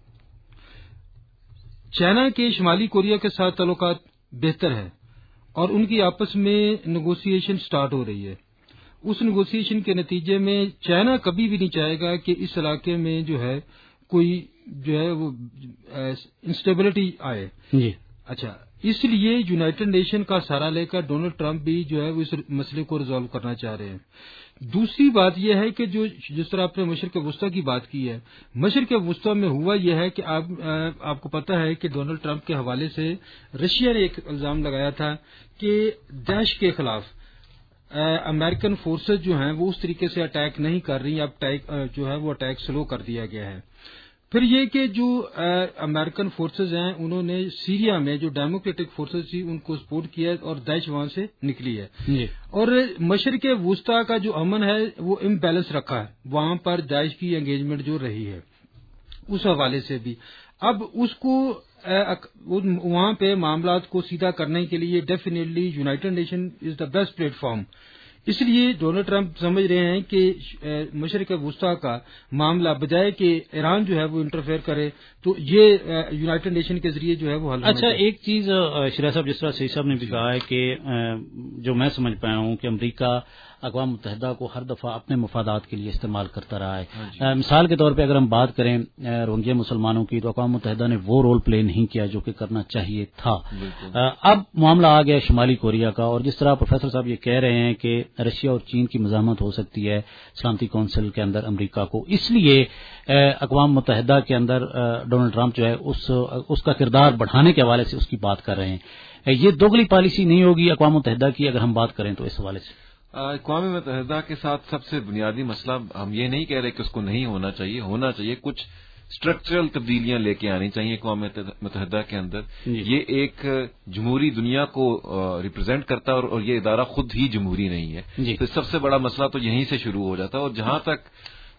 چائنا کے شمالی کوریا کے ساتھ تعلقات بہتر ہیں اور ان کی آپس میں نیگوسیشن سٹارٹ ہو رہی ہے. اس نیگوسیشن کے نتیجے میں چائنا کبھی بھی نہیں چاہے گا کہ اس علاقے میں جو ہے کوئی جو ہے وہ انسٹیبلٹی آئے. جی اچھا, اس لیے یونائیٹڈ نیشن کا سہارا لے کر ڈونلڈ ٹرمپ بھی جو ہے وہ اس مسئلے کو ریزالو کرنا چاہ رہے ہیں. دوسری بات یہ ہے کہ جو جس طرح آپ نے مشرق وسطیٰ کی بات کی ہے, مشرق وسطیٰ میں ہوا یہ ہے کہ آپ آپ کو پتہ ہے کہ ڈونلڈ ٹرمپ کے حوالے سے رشیا نے ایک الزام لگایا تھا کہ داعش کے خلاف امریکن فورسز جو ہیں وہ اس طریقے سے اٹیک نہیں کر رہی, اب اٹیک جو ہے وہ اٹیک سلو کر دیا گیا ہے. پھر یہ کہ جو امریکن فورسز ہیں انہوں نے سیریا میں جو ڈیموکریٹک فورسز تھی ان کو سپورٹ کیا اور داعش وہاں سے نکلی ہے. جی. اور مشرق وسطیٰ کا جو امن ہے وہ امبیلنس رکھا ہے, وہاں پر داعش کی انگیجمنٹ جو رہی ہے اس حوالے سے بھی. اب اس کو وہاں پہ معاملات کو سیدھا کرنے کے لیے definitely United Nation is the best platform. اس لیے ڈونلڈ ٹرمپ سمجھ رہے ہیں کہ مشرق وسطیٰ کا معاملہ بجائے کہ ایران جو ہے وہ انٹرفیئر کرے تو یہ یونائیٹڈ نیشن کے ذریعے جو ہے وہ حل. اچھا, ایک چیز شریعہ صاحب جس طرح سعید صاحب نے بھی کہا ہے کہ جو میں سمجھ پایا ہوں کہ امریکہ اقوام متحدہ کو ہر دفعہ اپنے مفادات کے لیے استعمال کرتا رہا ہے. مثال کے طور پہ اگر ہم بات کریں روہنگیا مسلمانوں کی تو اقوام متحدہ نے وہ رول پلے نہیں کیا جو کہ کرنا چاہیے تھا. اب معاملہ آ گیا شمالی کوریا کا, اور جس طرح پروفیسر صاحب یہ کہہ رہے ہیں کہ رشیا اور چین کی مزاحمت ہو سکتی ہے سلامتی کونسل کے اندر امریکہ کو, اس لیے اقوام متحدہ کے اندر ڈونلڈ ٹرمپ جو ہے اس اس کا کردار بڑھانے کے حوالے سے اس کی بات کر رہے ہیں. یہ دوگلی پالیسی نہیں ہوگی اقوام متحدہ کی اگر ہم بات کریں تو اس حوالے سے؟ اقوام متحدہ کے ساتھ سب سے بنیادی مسئلہ, ہم یہ نہیں کہہ رہے کہ اس کو نہیں ہونا چاہیے, ہونا چاہیے. کچھ اسٹرکچرل تبدیلیاں لے کے آنی چاہیے اقوام متحدہ کے اندر. یہ ایک جمہوری دنیا کو ریپرزینٹ کرتا ہے اور یہ ادارہ خود ہی جمہوری نہیں ہے. تو سب سے بڑا مسئلہ تو یہیں سے شروع ہو جاتا ہے. اور جہاں تک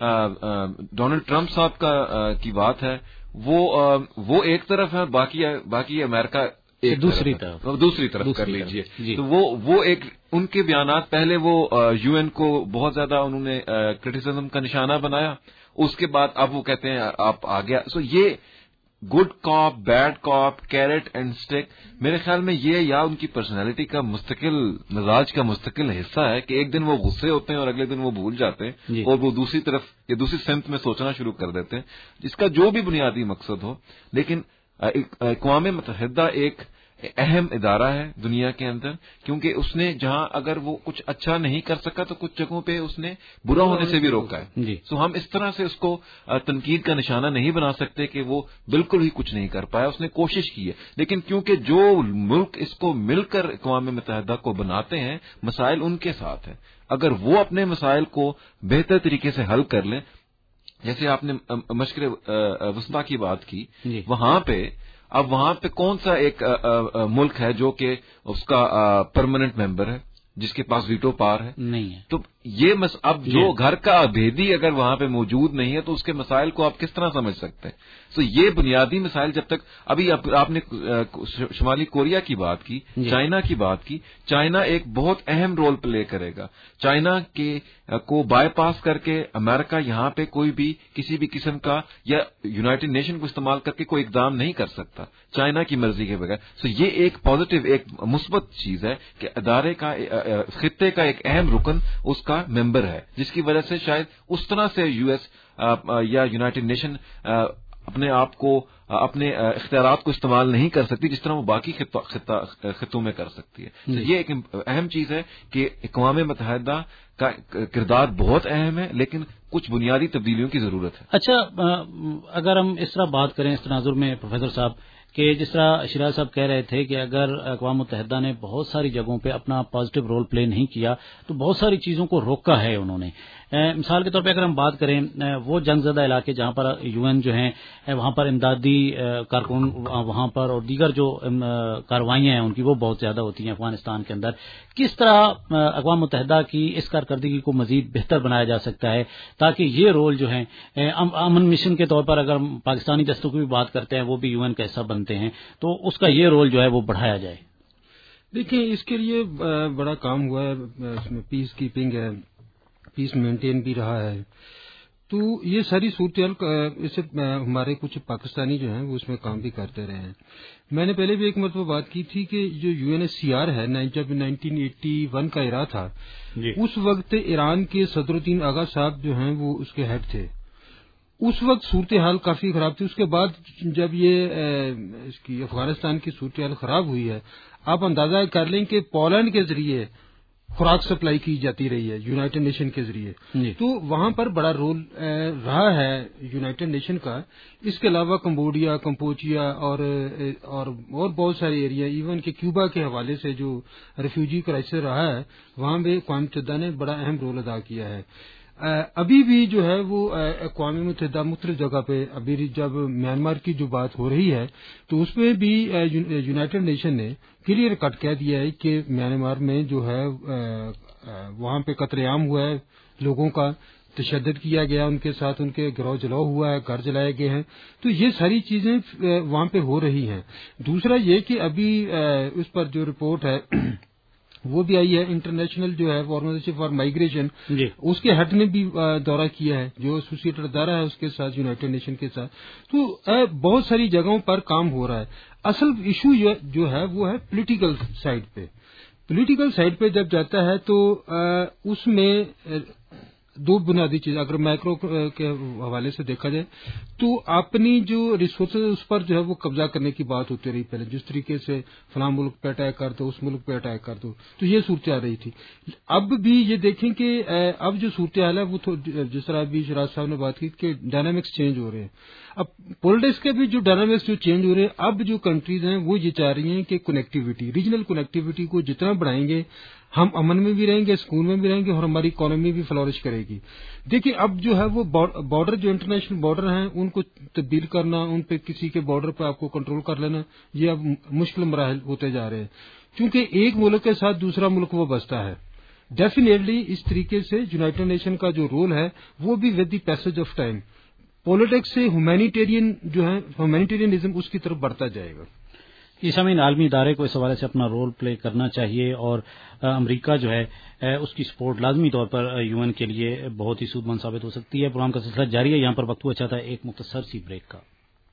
ڈونلڈ ٹرمپ صاحب کا کی بات ہے وہ وہ ایک طرف ہے, باقی باقی امریکہ ایک دوسری طرف دوسری طرف کر لیجیے. تو وہ وہ ایک ان کے بیانات پہلے وہ یو این کو بہت زیادہ انہوں نے کرٹیسزم کا نشانہ بنایا, اس کے بعد اب وہ کہتے ہیں آپ آ گیا. سو یہ good cop bad cop carrot and stick, میرے خیال میں یہ یا ان کی پرسنالٹی کا مستقل مزاج کا مستقل حصہ ہے کہ ایک دن وہ غصے ہوتے ہیں اور اگلے دن وہ بھول جاتے ہیں اور وہ دوسری طرف یا دوسری سمت میں سوچنا شروع کر دیتے ہیں, جس کا جو بھی بنیادی مقصد ہو. لیکن اقوام متحدہ ایک اہم ادارہ ہے دنیا کے اندر, کیونکہ اس نے جہاں اگر وہ کچھ اچھا نہیں کر سکا تو کچھ جگہوں پہ اس نے برا ہونے سے بھی روکا ہے. سو ہم اس طرح سے اس کو تنقید کا نشانہ نہیں بنا سکتے کہ وہ بالکل ہی کچھ نہیں کر پایا. اس نے کوشش کی ہے, لیکن کیونکہ جو ملک اس کو مل کر اقوام متحدہ کو بناتے ہیں مسائل ان کے ساتھ ہیں. اگر وہ اپنے مسائل کو بہتر طریقے سے حل کر لیں, جیسے آپ نے مشرق وسطیٰ کی بات کی, وہاں پہ اب وہاں پہ کون سا ایک ملک ہے جو کہ اس کا پرماننٹ ممبر ہے جس کے پاس ویٹو پاور ہے؟ نہیں ہے. تو یہ مس... اب جو گھر کا بھیدی اگر وہاں پہ موجود نہیں ہے تو اس کے مسائل کو آپ کس طرح سمجھ سکتے ہیں؟ تو یہ بنیادی مسائل جب تک ابھی آپ نے شمالی کوریا کی بات کی, چائنا کی بات کی, چائنا ایک بہت اہم رول پلے کرے گا. چائنا کے کو بائی پاس کر کے امریکہ یہاں پہ کوئی بھی کسی بھی قسم کا یا یونائیٹڈ نیشن کو استعمال کر کے کوئی اقدام نہیں کر سکتا چائنا کی مرضی کے بغیر. تو یہ ایک پازیٹو ایک مثبت چیز ہے کہ ادارے کا خطے کا ایک اہم رکن اس کا ممبر ہے, جس کی وجہ سے شاید اس طرح سے یو ایس یا یونائیٹڈ نیشن اپنے آپ کو اپنے اختیارات کو استعمال نہیں کر سکتی جس طرح وہ باقی خطوں میں کر سکتی ہے. یہ ایک اہم چیز ہے کہ اقوام متحدہ کا کردار بہت اہم ہے لیکن کچھ بنیادی تبدیلیوں کی ضرورت ہے. اچھا اگر ہم اس طرح بات کریں اس تناظر میں پروفیسر صاحب کہ جس طرح شیراز صاحب کہہ رہے تھے کہ اگر اقوام متحدہ نے بہت ساری جگہوں پہ اپنا پازیٹو رول پلے نہیں کیا تو بہت ساری چیزوں کو روکا ہے انہوں نے. مثال کے طور پہ اگر ہم بات کریں وہ جنگ زدہ علاقے جہاں پر یو این جو ہیں وہاں پر امدادی کارکن وہاں پر اور دیگر جو کارروائیاں ہیں ان کی وہ بہت زیادہ ہوتی ہیں افغانستان کے اندر. کس طرح اقوام متحدہ کی اس کارکردگی کو مزید بہتر بنایا جا سکتا ہے تاکہ یہ رول جو ہے امن مشن کے طور پر اگر ہم پاکستانی دستوں کی بھی بات کرتے ہیں وہ بھی یو این کا حصہ بنتے ہیں تو اس کا یہ رول جو ہے وہ بڑھایا جائے؟ دیکھیں اس کے لیے بڑا کام ہوا ہے, اس میں پیس کیپنگ ہے, پیس مینٹین بھی رہا ہے. تو یہ ساری صورتحال اس سے ہمارے کچھ پاکستانی جو ہیں وہ اس میں کام بھی کرتے رہے ہیں. میں نے پہلے بھی ایک مرتبہ بات کی تھی کہ جو U N S C R ہے جب نائنٹین ایٹی ون کا ایرا تھا جی. اس وقت ایران کے صدر الدین آغا صاحب جو ہیں وہ اس کے ہیڈ تھے. اس وقت صورتحال کافی خراب تھی. اس کے بعد جب یہ اس کی افغانستان کی صورتحال خراب ہوئی ہے آپ اندازہ کر لیں کہ پولینڈ کے ذریعے خوراک سپلائی کی جاتی رہی ہے یونائٹڈ نیشن کے ذریعے جی. تو وہاں پر بڑا رول رہا ہے یونائٹڈ نیشن کا. اس کے علاوہ کمبوڈیا, کمپوچیا اور اور اور بہت سارے ایریا ایون کہ کیوبا کے حوالے سے جو ریفیوجی کرائسس رہا ہے وہاں بھی اقوام متحدہ نے بڑا اہم رول ادا کیا ہے. ابھی بھی جو ہے وہ اقوام متحدہ مختلف جگہ پہ ابھی جب میانمار کی جو بات ہو رہی ہے تو اس میں بھی یونائٹڈ نیشن نے کلیئر کٹ کہہ دیا ہے کہ میانمار میں جو ہے وہاں پہ قتل عام ہوا ہے, لوگوں کا تشدد کیا گیا, ان کے ساتھ ان کے گروہ جلاؤ ہوا ہے, گھر جلائے گئے ہیں. تو یہ ساری چیزیں وہاں پہ ہو رہی ہیں. دوسرا یہ کہ ابھی اس پر جو رپورٹ ہے وہ بھی آئی ہے انٹرنیشنل جو ہے آرگنائزیشن فار مائیگریشن جی. اس کے ہیڈ نے بھی دورہ کیا ہے جو ایسوسیٹڈ ادارہ ہے اس کے ساتھ یونائٹڈ نیشن کے ساتھ. تو بہت ساری جگہوں پر کام ہو رہا ہے. اصل ایشو جو ہے وہ ہے پولیٹیکل سائڈ پہ. پولیٹیکل سائڈ پہ جب جاتا ہے تو اس میں دو بنیادی چیز اگر مائکرو کے حوالے سے دیکھا جائے تو اپنی جو ریسورسز اس پر جو ہے وہ قبضہ کرنے کی بات ہوتی رہی پہلے, جس طریقے سے فلاں ملک پہ اٹیک کر دو, اس ملک پہ اٹیک کر دو, تو یہ صورت آ رہی تھی. اب بھی یہ دیکھیں کہ اب جو صورتحال ہے وہ جس طرح ابھی شراز صاحب نے بات کی کہ ڈائنامکس چینج ہو رہے ہیں. اب پولیٹکس کے بھی جو ڈائنامکس جو چینج ہو رہے ہیں, اب جو کنٹریز ہیں وہ یہ چاہ رہی ہیں کہ کنیکٹیوٹی, ریجنل کنیکٹیوٹی کو جتنا بڑھائیں گے ہم امن میں بھی رہیں گے, سکون میں بھی رہیں گے اور ہماری اکانومی بھی فلورش کرے گی. دیکھیں اب جو ہے وہ بارڈر جو انٹرنیشنل بارڈر ہیں ان کو تبدیل کرنا, ان پہ کسی کے بارڈر پہ آپ کو کنٹرول کر لینا, یہ اب مشکل مراحل ہوتے جا رہے ہیں کیونکہ ایک ملک کے ساتھ دوسرا ملک وہ بستا ہے. ڈیفینیٹلی اس طریقے سے یونائٹڈ نیشن کا جو رول ہے وہ بھی with the passage of time politics سے ہیومینیٹیرین جو ہے ہیومینیٹیرینزم اس کی طرف بڑھتا جائے گا. اس سامعین عالمی ادارے کو اس حوالے سے اپنا رول پلے کرنا چاہیے اور امریکہ جو ہے اس کی سپورٹ لازمی طور پر یو این کے لیے بہت ہی سود مند ثابت ہو سکتی ہے. پروگرام کا سلسلہ جاری ہے, یہاں پر وقت ہوا چاہتا ہے ایک مختصر سی بریک کا.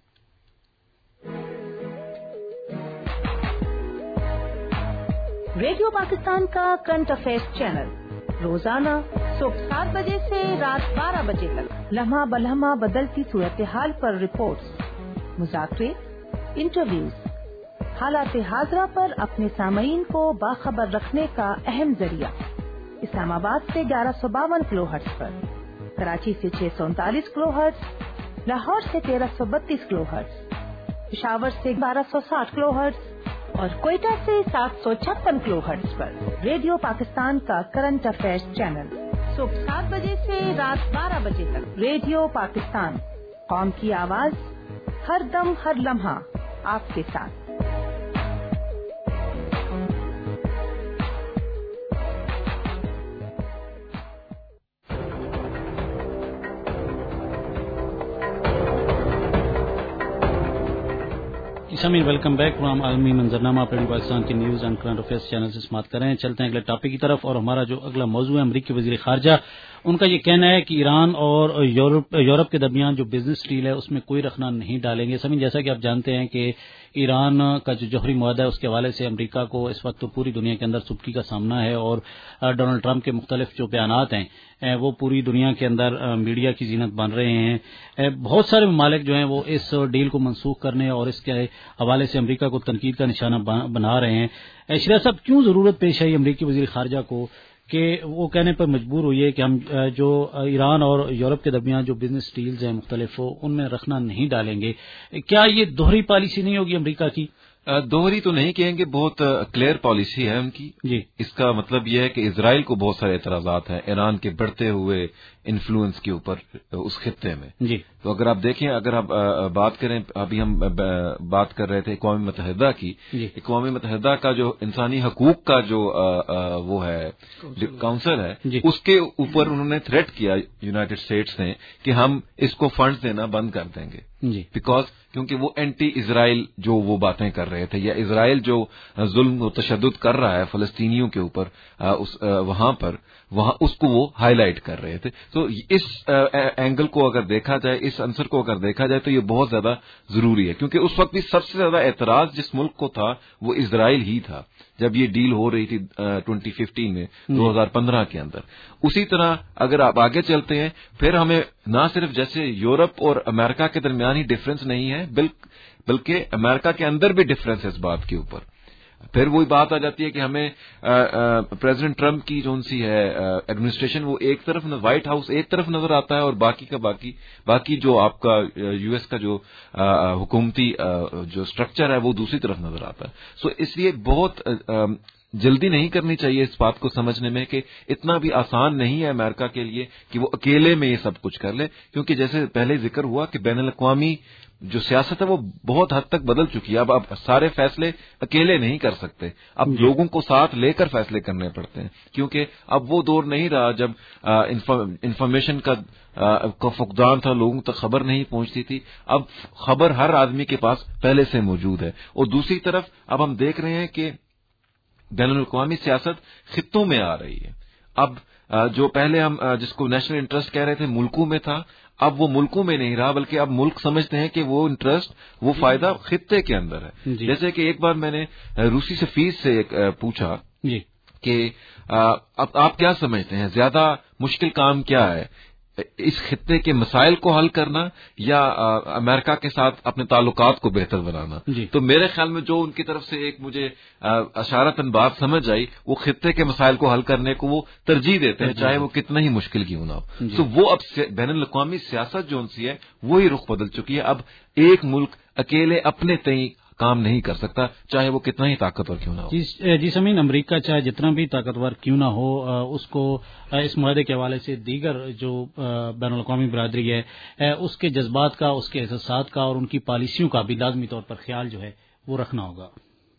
ریڈیو پاکستان کا کرنٹ افیئرز چینل روزانہ صبح سات بجے سے رات بارہ بجے تک لمحہ بلمحہ بدلتی صورتحال پر رپورٹس, مذاکرے, انٹرویوز, حالات حاضرہ پر اپنے سامعین کو باخبر رکھنے کا اہم ذریعہ. اسلام آباد سے گیارہ سو باون کلو ہرٹز پر, کراچی سے چھ سو انتالیس کلو ہرٹز, لاہور سے تیرہ سو بتیس کلو ہرٹز, پشاور سے بارہ سو ساٹھ کلو ہرٹز اور کوئٹہ سے سات سو چھپن کلو ہرٹز پر ریڈیو پاکستان کا کرنٹ افیئرز چینل صبح سات بجے سے رات بارہ بجے تک. ریڈیو پاکستان, قوم کی آواز, ہر دم ہر لمحہ آپ کے ساتھ. سامعین ویلکم بیک. پروگرام عالمی منظرنامہ آپ ریڈیو پاکستان کے news and current affairs channel سے سماعت کر رہے ہیں. چلتے ہیں اگلے ٹاپک کی طرف اور ہمارا جو اگلا موضوع ہے امریکی وزیر خارجہ ان کا یہ کہنا ہے کہ ایران اور یورپ یورپ کے درمیان جو بزنس ڈیل ہے اس میں کوئی رخنا نہیں ڈالیں گے. سمجھ جیسا کہ آپ جانتے ہیں کہ ایران کا جو جوہری معاہدہ ہے اس کے حوالے سے امریکہ کو اس وقت تو پوری دنیا کے اندر سبکی کا سامنا ہے, اور ڈونلڈ ٹرمپ کے مختلف جو بیانات ہیں وہ پوری دنیا کے اندر میڈیا کی زینت بن رہے ہیں. بہت سارے ممالک جو ہیں وہ اس ڈیل کو منسوخ کرنے اور اس کے حوالے سے امریکہ کو تنقید کا نشانہ بنا رہے ہیں. شریعت صاحب, کیوں ضرورت پیش آئی امریکی وزیر خارجہ کو کہ وہ کہنے پر مجبور ہوئی ہے کہ ہم جو ایران اور یورپ کے درمیان جو بزنس ڈیلز ہیں مختلف ان میں رخنا نہیں ڈالیں گے؟ کیا یہ دوہری پالیسی نہیں ہوگی امریکہ کی؟ دوہری تو نہیں کہیں گے, بہت کلیئر پالیسی ہے ان کی. جی, اس کا مطلب یہ ہے کہ اسرائیل کو بہت سارے اعتراضات ہیں ایران کے بڑھتے ہوئے انفلوئنس کے اوپر اس خطے میں. جی, تو اگر آپ دیکھیں, اگر آپ بات کریں, ابھی ہم بات کر رہے تھے اقوام متحدہ کی. جی, اقوام متحدہ کا جو انسانی حقوق کا جو وہ ہے کونسل ہے, جی, اس کے اوپر انہوں نے تھریٹ کیا یونائٹڈ اسٹیٹس نے کہ ہم اس کو فنڈز دینا بند کر دیں گے. جی, بیکاز کیونکہ وہ اینٹی اسرائیل جو وہ باتیں کر رہے تھے, یا اسرائیل جو ظلم و تشدد کر رہا ہے فلسطینیوں کے اوپر وہاں پر, وہاں اس کو وہ ہائی لائٹ کر رہے تھے. تو اس اینگل کو اگر دیکھا جائے, اس عنصر کو اگر دیکھا جائے تو یہ بہت زیادہ ضروری ہے, کیونکہ اس وقت بھی سب سے زیادہ اعتراض جس ملک کو تھا وہ اسرائیل ہی تھا جب یہ ڈیل ہو رہی تھی ٹوئنٹی ففٹین میں, دو ہزار پندرہ کے اندر. اسی طرح اگر آپ آگے چلتے ہیں, پھر ہمیں نہ صرف جیسے یورپ اور امریکہ کے درمیان ہی ڈفرینس نہیں ہے, بلکہ امریکہ کے اندر بھی ڈفرینس ہے اس بات کے اوپر. پھر وہی بات آ جاتی ہے کہ ہمیں پریزیڈنٹ ٹرمپ کی جو سی ہے ایڈمنسٹریشن, وہ ایک طرف وائٹ ہاؤس ایک طرف نظر آتا ہے, اور باقی کا باقی باقی جو آپ کا یو ایس کا جو حکومتی جو اسٹرکچر ہے وہ دوسری طرف نظر آتا ہے. سو اس لیے بہت جلدی نہیں کرنی چاہیے اس بات کو سمجھنے میں کہ اتنا بھی آسان نہیں ہے امریکہ کے لیے کہ وہ اکیلے میں یہ سب کچھ کر لے, کیونکہ جیسے پہلے ذکر ہوا کہ بین الاقوامی جو سیاست ہے وہ بہت حد تک بدل چکی ہے. اب آپ سارے فیصلے اکیلے نہیں کر سکتے, اب لوگوں کو ساتھ لے کر فیصلے کرنے پڑتے ہیں, کیونکہ اب وہ دور نہیں رہا جب انفارمیشن کا فقدان تھا, لوگوں تک خبر نہیں پہنچتی تھی. اب خبر ہر آدمی کے پاس پہلے سے موجود ہے. اور دوسری طرف اب ہم دیکھ رہے ہیں کہ بین الاقوامی سیاست خطوں میں آ رہی ہے. اب جو پہلے ہم جس کو نیشنل انٹرسٹ کہہ رہے تھے ملکوں میں تھا, اب وہ ملکوں میں نہیں رہا, بلکہ اب ملک سمجھتے ہیں کہ وہ انٹرسٹ وہ فائدہ خطے کے اندر ہے. جی. جیسے کہ ایک بار میں نے روسی سفیر سے پوچھا جی. کہ اب آپ کیا سمجھتے ہیں زیادہ مشکل کام کیا ہے, اس خطے کے مسائل کو حل کرنا یا امریکہ کے ساتھ اپنے تعلقات کو بہتر بنانا؟ جی. تو میرے خیال میں جو ان کی طرف سے ایک مجھے اشارتاً بات سمجھ آئی, وہ خطے کے مسائل کو حل کرنے کو وہ ترجیح دیتے ہیں, چاہے وہ کتنا ہی مشکل کیوں نہ ہو. تو وہ اب بین الاقوامی سیاست جو ان سی ہے وہی رخ بدل چکی ہے. اب ایک ملک اکیلے اپنے تئیں کام نہیں کر سکتا, چاہے وہ کتنا ہی طاقتور کیوں نہ ہو. جی سمین, امریکہ چاہے جتنا بھی طاقتور کیوں نہ ہو, اس کو اس معاہدے کے حوالے سے دیگر جو بین الاقوامی برادری ہے اس کے جذبات کا, اس کے احساسات کا اور ان کی پالیسیوں کا بھی لازمی طور پر خیال جو ہے وہ رکھنا ہوگا.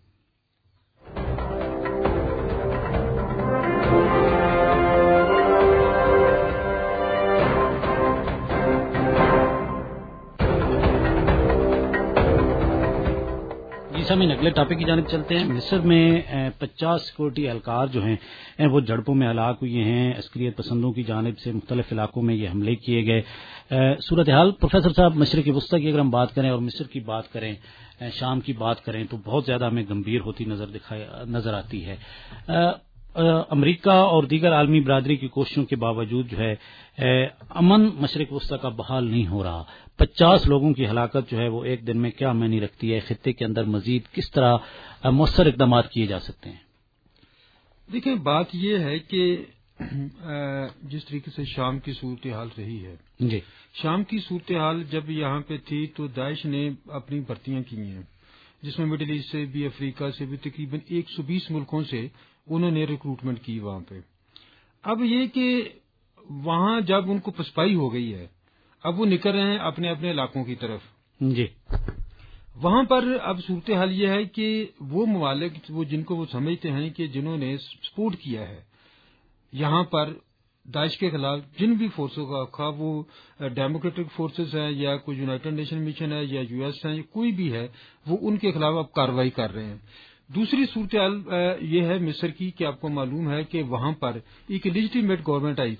ہم اگلے ٹاپک کی جانب چلتے ہیں. مصر میں پچاس سیکورٹی اہلکار جو ہیں وہ جھڑپوں میں ہلاک ہوئے ہیں. عسکریت پسندوں کی جانب سے مختلف علاقوں میں یہ حملے کیے گئے. صورتحال پروفیسر صاحب مشرق وسطی کی اگر ہم بات کریں اور مصر کی بات کریں, شام کی بات کریں, تو بہت زیادہ ہمیں گمبھیر ہوتی نظر دکھائی نظر آتی ہے. امریکہ اور دیگر عالمی برادری کی کوششوں کے باوجود جو ہے امن مشرق وسطی کا بحال نہیں ہو رہا. پچاس لوگوں کی ہلاکت جو ہے وہ ایک دن میں کیا معنی رکھتی ہے؟ خطے کے اندر مزید کس طرح مؤثر اقدامات کیے جا سکتے ہیں؟ دیکھیں, بات یہ ہے کہ جس طریقے سے شام کی صورتحال رہی ہے, جی شام کی صورتحال جب یہاں پہ تھی تو داعش نے اپنی بھرتیاں کی ہیں, جس میں مڈل ایسٹ سے بھی, افریقہ سے بھی, تقریباً ایک سو بیس ملکوں سے انہوں نے ریکروٹمنٹ کی وہاں پہ. اب یہ کہ وہاں جب ان کو پسپائی ہو گئی ہے, اب وہ نکل رہے ہیں اپنے اپنے علاقوں کی طرف. جی وہاں پر اب صورتحال یہ ہے کہ وہ ممالک وہ جن کو وہ سمجھتے ہیں کہ جنہوں نے سپورٹ کیا ہے یہاں پر داعش کے خلاف, جن بھی فورسوں کا, خواہ وہ ڈیموکریٹک فورسز ہیں یا کوئی یونائٹڈ نیشن مشن ہے یا یو ایس ہے یا کوئی بھی ہے, وہ ان کے خلاف اب کارروائی کر رہے ہیں. دوسری صورتحال یہ ہے مصر کی کہ آپ کو معلوم ہے کہ وہاں پر ایک لیجیٹیمیٹ گورنمنٹ آئی تھی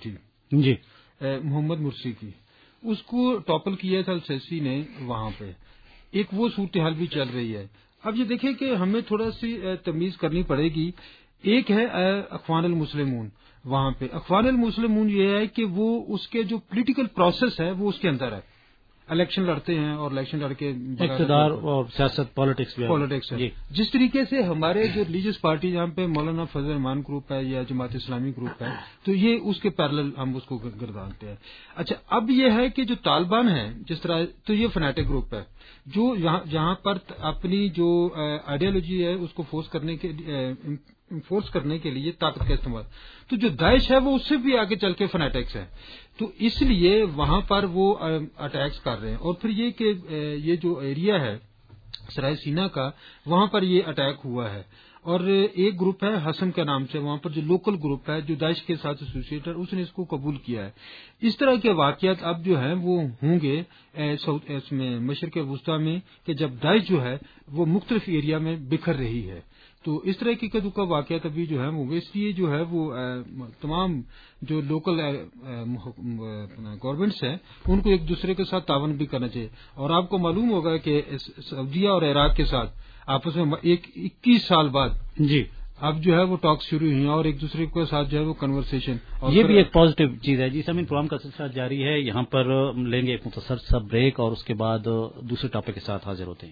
جی محمد مرسی کی، اس کو ٹاپل کیا تھا السیسی نے وہاں پہ، ایک وہ صورتحال بھی چل رہی ہے۔ اب یہ دیکھیں کہ ہمیں تھوڑا سی تمیز کرنی پڑے گی، ایک ہے اخوان المسلمون، وہاں پہ اخوان المسلمون یہ ہے کہ وہ اس کے جو پولیٹیکل پروسیس ہے وہ اس کے اندر ہے، الیکشن لڑتے ہیں اور الیکشن لڑ کے اقتدار اور سیاست پالیٹکس پالیٹکس ہے۔ جس طریقے سے ہمارے جو ریلیجیس پارٹی جہاں پہ مولانا فضل الرحمان گروپ ہے یا جماعت اسلامی گروپ ہے، تو یہ اس کے پیرلل ہم اس کو گردانتے ہیں۔ اچھا، اب یہ ہے کہ جو طالبان ہیں جس طرح، تو یہ فنیٹک گروپ ہے جو جہاں پر اپنی جو آئیڈیالوجی ہے اس کو فورس کرنے کے فورس کرنے کے لیے طاقت کا استعمال، تو جو داعش ہے وہ اس سے بھی آگے چل کے فنیٹکس ہے، تو اس لیے وہاں پر وہ اٹیکس کر رہے ہیں۔ اور پھر یہ کہ یہ جو ایریا ہے سرائے سینا کا، وہاں پر یہ اٹیک ہوا ہے، اور ایک گروپ ہے حسن کے نام سے وہاں پر جو لوکل گروپ ہے جو داعش کے ساتھ ایسوسیٹ ہے، اس نے اس کو قبول کیا ہے۔ اس طرح کے واقعات اب جو ہیں وہ ہوں گے اس میں مشرق وسطیٰ میں، کہ جب داعش جو ہے وہ مختلف ایریا میں بکھر رہی ہے، تو اس طرح کی کدو کا واقعات ابھی جو ہے وہ اس لیے جو ہے وہ تمام جو لوکل گورنمنٹس ہیں ان کو ایک دوسرے کے ساتھ تعاون بھی کرنا چاہیے۔ اور آپ کو معلوم ہوگا کہ سعودیہ اور عراق کے ساتھ آپس میں ایک اکیس سال بعد جی اب جو ہے وہ ٹاک شروع ہوئی ہیں اور ایک دوسرے کے ساتھ جو ہے وہ کنورسیشن، یہ بھی ایک پازیٹو چیز ہے۔ جی سامعین، پروگرام کا سلسلہ جاری ہے، یہاں پر لیں گے ایک مختصر سا بریک اور اس کے بعد دوسرے ٹاپک کے ساتھ حاضر ہوتے ہیں۔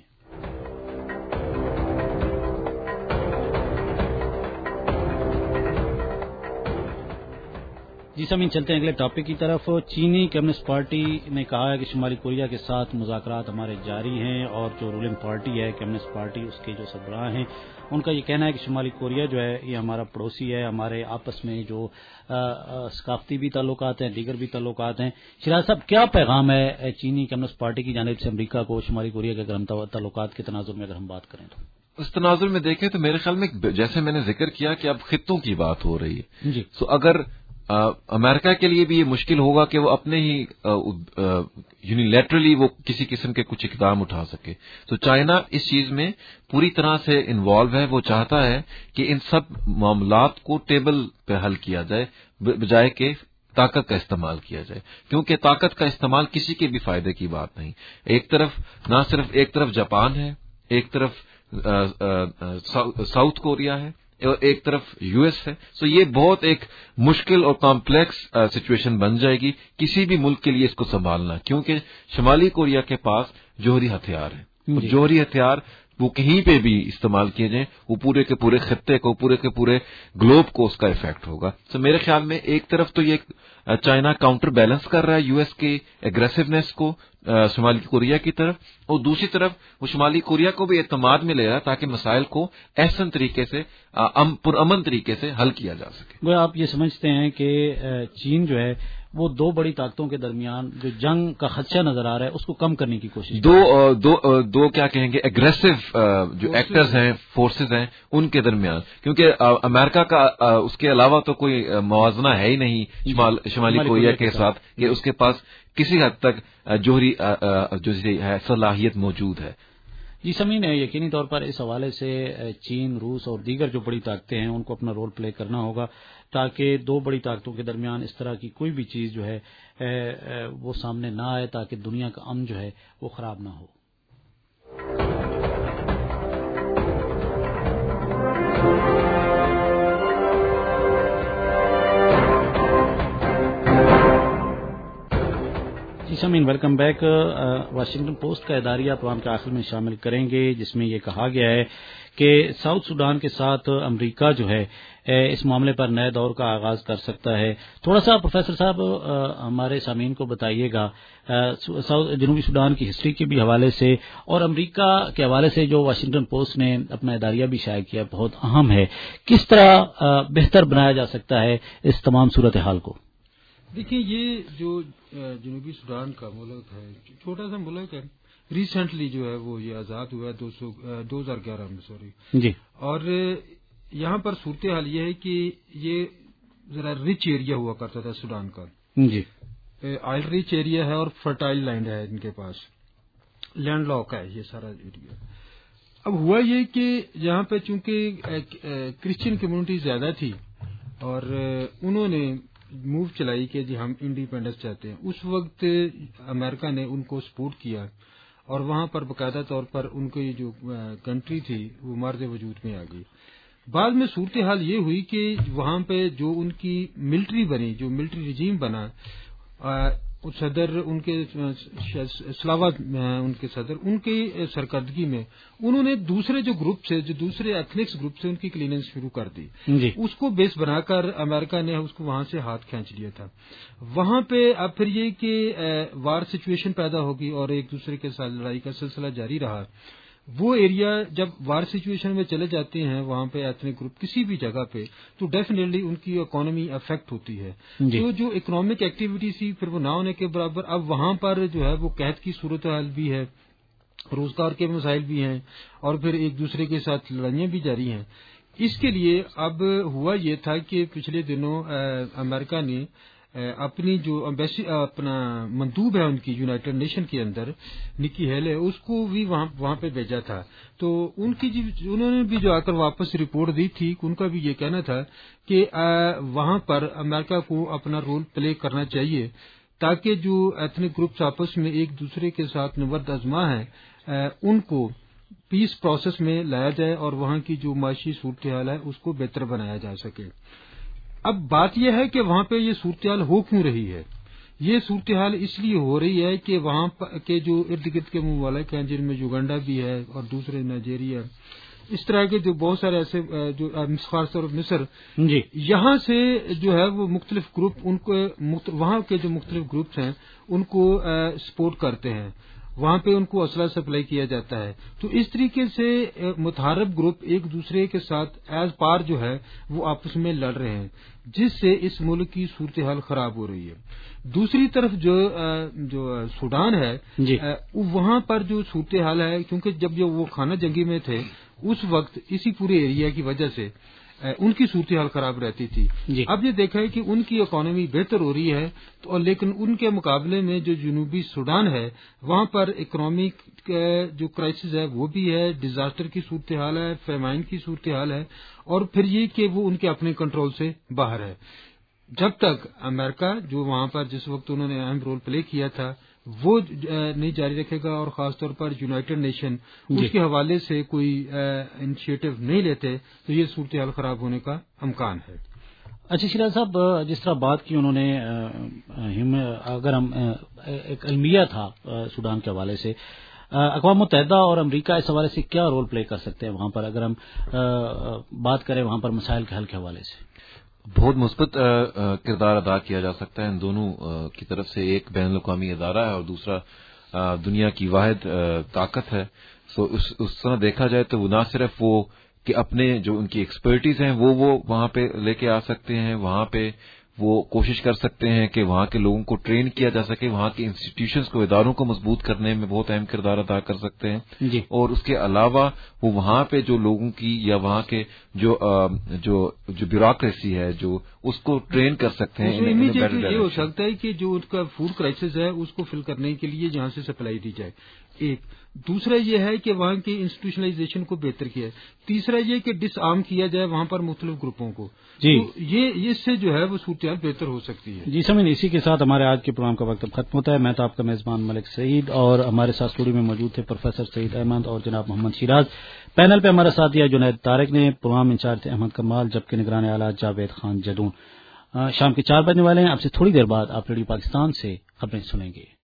جی سامعین، چلتے ہیں اگلے ٹاپک کی طرف۔ چینی کمیونسٹ پارٹی نے کہا ہے کہ شمالی کوریا کے ساتھ مذاکرات ہمارے جاری ہیں، اور جو رولنگ پارٹی ہے کمیونسٹ پارٹی، اس کے جو سربراہ ہیں ان کا یہ کہنا ہے کہ شمالی کوریا جو ہے یہ ہمارا پڑوسی ہے، ہمارے آپس میں جو ثقافتی بھی تعلقات ہیں، دیگر بھی تعلقات ہیں۔ شیراز صاحب، کیا پیغام ہے چینی کمیونسٹ پارٹی کی جانب سے امریکہ کو شمالی کوریا کے گرم تعلقات کے تناظر میں اگر ہم بات کریں تو؟ اس تناظر میں دیکھیں تو میرے خیال میں جیسے میں نے ذکر کیا کہ اب خطوں کی بات ہو رہی ہے، جی تو اگر امریکہ کے لیے بھی یہ مشکل ہوگا کہ وہ اپنے ہی یونیلیٹرلی وہ کسی قسم کے کچھ اقدام اٹھا سکے، تو چائنا اس چیز میں پوری طرح سے انوالو ہے۔ وہ چاہتا ہے کہ ان سب معاملات کو ٹیبل پہ حل کیا جائے بجائے کہ طاقت کا استعمال کیا جائے، کیونکہ طاقت کا استعمال کسی کے بھی فائدے کی بات نہیں۔ ایک طرف نہ صرف ایک طرف جاپان ہے، ایک طرف ساؤتھ کوریا ہے اور ایک طرف یو ایس ہے، سو یہ بہت ایک مشکل اور کمپلیکس سچویشن بن جائے گی کسی بھی ملک کے لیے اس کو سنبھالنا، کیونکہ شمالی کوریا کے پاس جوہری ہتھیار ہیں، جوہری ہتھیار وہ کہیں پہ بھی استعمال کیے جائیں وہ پورے کے پورے خطے کو، پورے کے پورے گلوب کو اس کا افیکٹ ہوگا۔ سو میرے خیال میں ایک طرف تو یہ چائنا کاؤنٹر بیلنس کر رہا ہے یو ایس کے ایگریسونیس کو شمالی کوریا کی طرف، اور دوسری طرف وہ شمالی کوریا کو بھی اعتماد میں لے رہا ہے تاکہ مسائل کو احسن طریقے سے پرامن طریقے سے حل کیا جا سکے۔ وہ آپ یہ سمجھتے ہیں کہ چین جو ہے وہ دو بڑی طاقتوں کے درمیان جو جنگ کا خدشہ نظر آ رہا ہے اس کو کم کرنے کی کوشش، دو دو دو کیا کہیں گے ایگریسو جو ایکٹرز ہیں، فورسز ہیں، ان کے درمیان، کیونکہ امریکہ کا اس کے علاوہ تو کوئی موازنہ ہے ہی نہیں شمالی کوریا کے ساتھ کہ اس کے پاس کسی حد تک جوہری جو ہے صلاحیت موجود ہے۔ جی سمین، یقینی طور پر اس حوالے سے چین، روس اور دیگر جو بڑی طاقتیں ہیں ان کو اپنا رول پلے کرنا ہوگا تاکہ دو بڑی طاقتوں کے درمیان اس طرح کی کوئی بھی چیز جو ہے وہ سامنے نہ آئے، تاکہ دنیا کا امن جو ہے وہ خراب نہ ہو۔ جی سمین، ویلکم بیک۔ واشنگٹن پوسٹ کا اداریہ پروگرام کے آخر میں شامل کریں گے، جس میں یہ کہا گیا ہے کہ ساؤتھ سوڈان کے ساتھ امریکہ جو ہے اس معاملے پر نئے دور کا آغاز کر سکتا ہے۔ تھوڑا سا پروفیسر صاحب ہمارے سامعین کو بتائیے گا جنوبی سوڈان کی ہسٹری کے بھی حوالے سے اور امریکہ کے حوالے سے جو واشنگٹن پوسٹ نے اپنا اداریہ بھی شائع کیا بہت اہم ہے، کس طرح بہتر بنایا جا سکتا ہے اس تمام صورتحال کو؟ دیکھیے، یہ جو جنوبی سوڈان کا ملک ہے، چھوٹا سا ملک ہے، ریسنٹلی جو ہے وہ یہ آزاد ہوا ہے دو سو دو ہزار گیارہ میں سوری جی، اور یہاں پر صورتحال یہ ہے کہ یہ ذرا رچ ایریا ہوا کرتا تھا سوڈان کا، جی آئل ریچ ایریا ہے اور فرٹائل لینڈ ہے ان کے پاس، لینڈ لاک ہے یہ سارا ایریا۔ اب ہوا یہ کہ یہاں پہ چونکہ کرسچین کمیونٹی زیادہ تھی اور انہوں نے موو چلائی کہ جی ہم انڈیپینڈنس چاہتے ہیں، اس وقت امریکہ نے ان کو سپورٹ کیا اور وہاں پر باقاعدہ طور پر ان کی جو کنٹری تھی وہ مارد وجود میں آ گئی۔ بعد میں صورتحال یہ ہوئی کہ وہاں پہ جو ان کی ملٹری بنی، جو ملٹری رجیم بنا، صدر ان کے سلاوا ان کے صدر ان کی سرکردگی میں انہوں نے دوسرے جو گروپ سے جو دوسرے ایتھنکس گروپ سے ان کی کلیننگ شروع کر دی جی۔ اس کو بیس بنا کر امریکہ نے اس کو وہاں سے ہاتھ کھینچ لیا تھا۔ وہاں پہ اب پھر یہ کہ وار سچویشن پیدا ہوگی اور ایک دوسرے کے ساتھ لڑائی کا سلسلہ جاری رہا۔ وہ ایریا جب وار سچویشن میں چلے جاتے ہیں وہاں پہ ایتھنک گروپ کسی بھی جگہ پہ تو ڈیفینیٹلی ان کی اکانومی افیکٹ ہوتی ہے جی۔ تو جو اکنامک ایکٹیویٹی تھی پھر وہ نہ ہونے کے برابر اب وہاں پر جو ہے وہ قحط کی صورتحال بھی ہے، روزگار کے مسائل بھی ہیں اور پھر ایک دوسرے کے ساتھ لڑائیاں بھی جاری ہیں۔ اس کے لیے اب ہوا یہ تھا کہ پچھلے دنوں امریکہ نے اپنی جو اپنا مندوب ہے ان کی یونائٹڈ نیشن کے اندر نکی ہیل ہے اس کو بھی وہاں وہاں پہ بھیجا تھا۔ تو ان کی انہوں نے بھی جو آ کر واپس رپورٹ دی تھی ان کا بھی یہ کہنا تھا کہ وہاں پر امریکہ کو اپنا رول پلے کرنا چاہیے تاکہ جو ایتھنک گروپس آپس میں ایک دوسرے کے ساتھ نبرد آزما ہے ان کو پیس پروسیس میں لایا جائے اور وہاں کی جو معاشی صورتحال ہے اس کو بہتر بنایا جا سکے۔ اب بات یہ ہے کہ وہاں پہ یہ صورتحال ہو کیوں رہی ہے؟ یہ صورتحال اس لیے ہو رہی ہے کہ وہاں کے جو ارد گرد کے ممالک ہیں جن میں یوگنڈا بھی ہے اور دوسرے نائجیریا، اس طرح کے جو بہت سارے ایسے جو خاص طور پر مصر جی یہاں سے جو ہے وہ مختلف گروپ ان کو وہاں کے جو مختلف گروپس ہیں ان کو سپورٹ کرتے ہیں، وہاں پہ ان کو اسلحہ سپلائی کیا جاتا ہے۔ تو اس طریقے سے متحارب گروپ ایک دوسرے کے ساتھ ایز پار جو ہے وہ آپس میں لڑ رہے ہیں جس سے اس ملک کی صورتحال خراب ہو رہی ہے۔ دوسری طرف جو جو سوڈان ہے جی وہاں پر جو صورتحال ہے کیونکہ جب وہ خانہ جنگی میں تھے اس وقت اسی پورے ایریا کی وجہ سے ان کی صورتحال خراب رہتی تھی جی۔ اب یہ دیکھا ہے کہ ان کی اکانومی بہتر ہو رہی ہے تو لیکن ان کے مقابلے میں جو جنوبی سوڈان ہے وہاں پر اکنامک جو کرائسس ہے وہ بھی ہے، ڈیزاسٹر کی صورتحال ہے، فیمائن کی صورتحال ہے اور پھر یہ کہ وہ ان کے اپنے کنٹرول سے باہر ہے۔ جب تک امریکہ جو وہاں پر جس وقت انہوں نے اہم رول پلے کیا تھا وہ نہیں جاری رکھے گا اور خاص طور پر یونائٹڈ نیشن اس کے حوالے سے کوئی انیشیٹو نہیں لیتے تو یہ صورتحال خراب ہونے کا امکان ہے۔ اچھا شیراز صاحب، جس طرح بات کی انہوں نے اگر ہم ایک المیہ تھا سوڈان کے حوالے سے، اقوام متحدہ اور امریکہ اس حوالے سے کیا رول پلے کر سکتے ہیں وہاں پر اگر ہم بات کریں وہاں پر مسائل کے حل کے حوالے سے؟ بہت مثبت کردار ادا کیا جا سکتا ہے ان دونوں کی طرف سے، ایک بین الاقوامی ادارہ ہے اور دوسرا دنیا کی واحد طاقت ہے۔ سو اس طرح دیکھا جائے تو وہ نہ صرف وہ کہ اپنے جو ان کی ایکسپرٹیز ہیں وہ وہ وہاں پہ لے کے آ سکتے ہیں، وہاں پہ وہ کوشش کر سکتے ہیں کہ وہاں کے لوگوں کو ٹرین کیا جا سکے، وہاں کے انسٹیٹیوشنز کو، اداروں کو مضبوط کرنے میں بہت اہم کردار ادا کر سکتے ہیں جی۔ اور اس کے علاوہ وہ وہاں پہ جو لوگوں کی یا وہاں کے جو جو جو بیوروکریسی ہے جو اس کو ٹرین کر سکتے ہیں۔ یہ ہو سکتا ہے کہ جو ان کا فوڈ کرائسس ہے اس کو فل کرنے کے لیے یہاں سے سپلائی دی جائے، ایک دوسرا یہ ہے کہ وہاں کی انسٹیٹیوشنلائزیشن کو بہتر کیا ہے، تیسرا یہ کہ ڈس آرم کیا جائے وہاں پر مختلف گروپوں کو جی۔ تو یہ اس سے جو ہے وہ صورتحال بہتر ہو سکتی ہے۔ جی سمجھ، اسی کے ساتھ ہمارے آج کے پروگرام کا وقت ختم ہوتا ہے۔ میں تو آپ کا میزبان ملک سعید اور ہمارے ساتھ اسٹوڈیو میں موجود تھے پروفیسر سعید احمد اور جناب محمد شیراز۔ پینل پہ ہمارا ساتھ دیا جنید طارق نے، پروگرام انچارج تھے احمد کمال، جبکہ نگران اعلیٰ جاوید خان جدون۔ شام کے چار بجنے والے ہیں، اب سے تھوڑی دیر بعد آپ ریڈیو پاکستان سے خبریں سنیں گے۔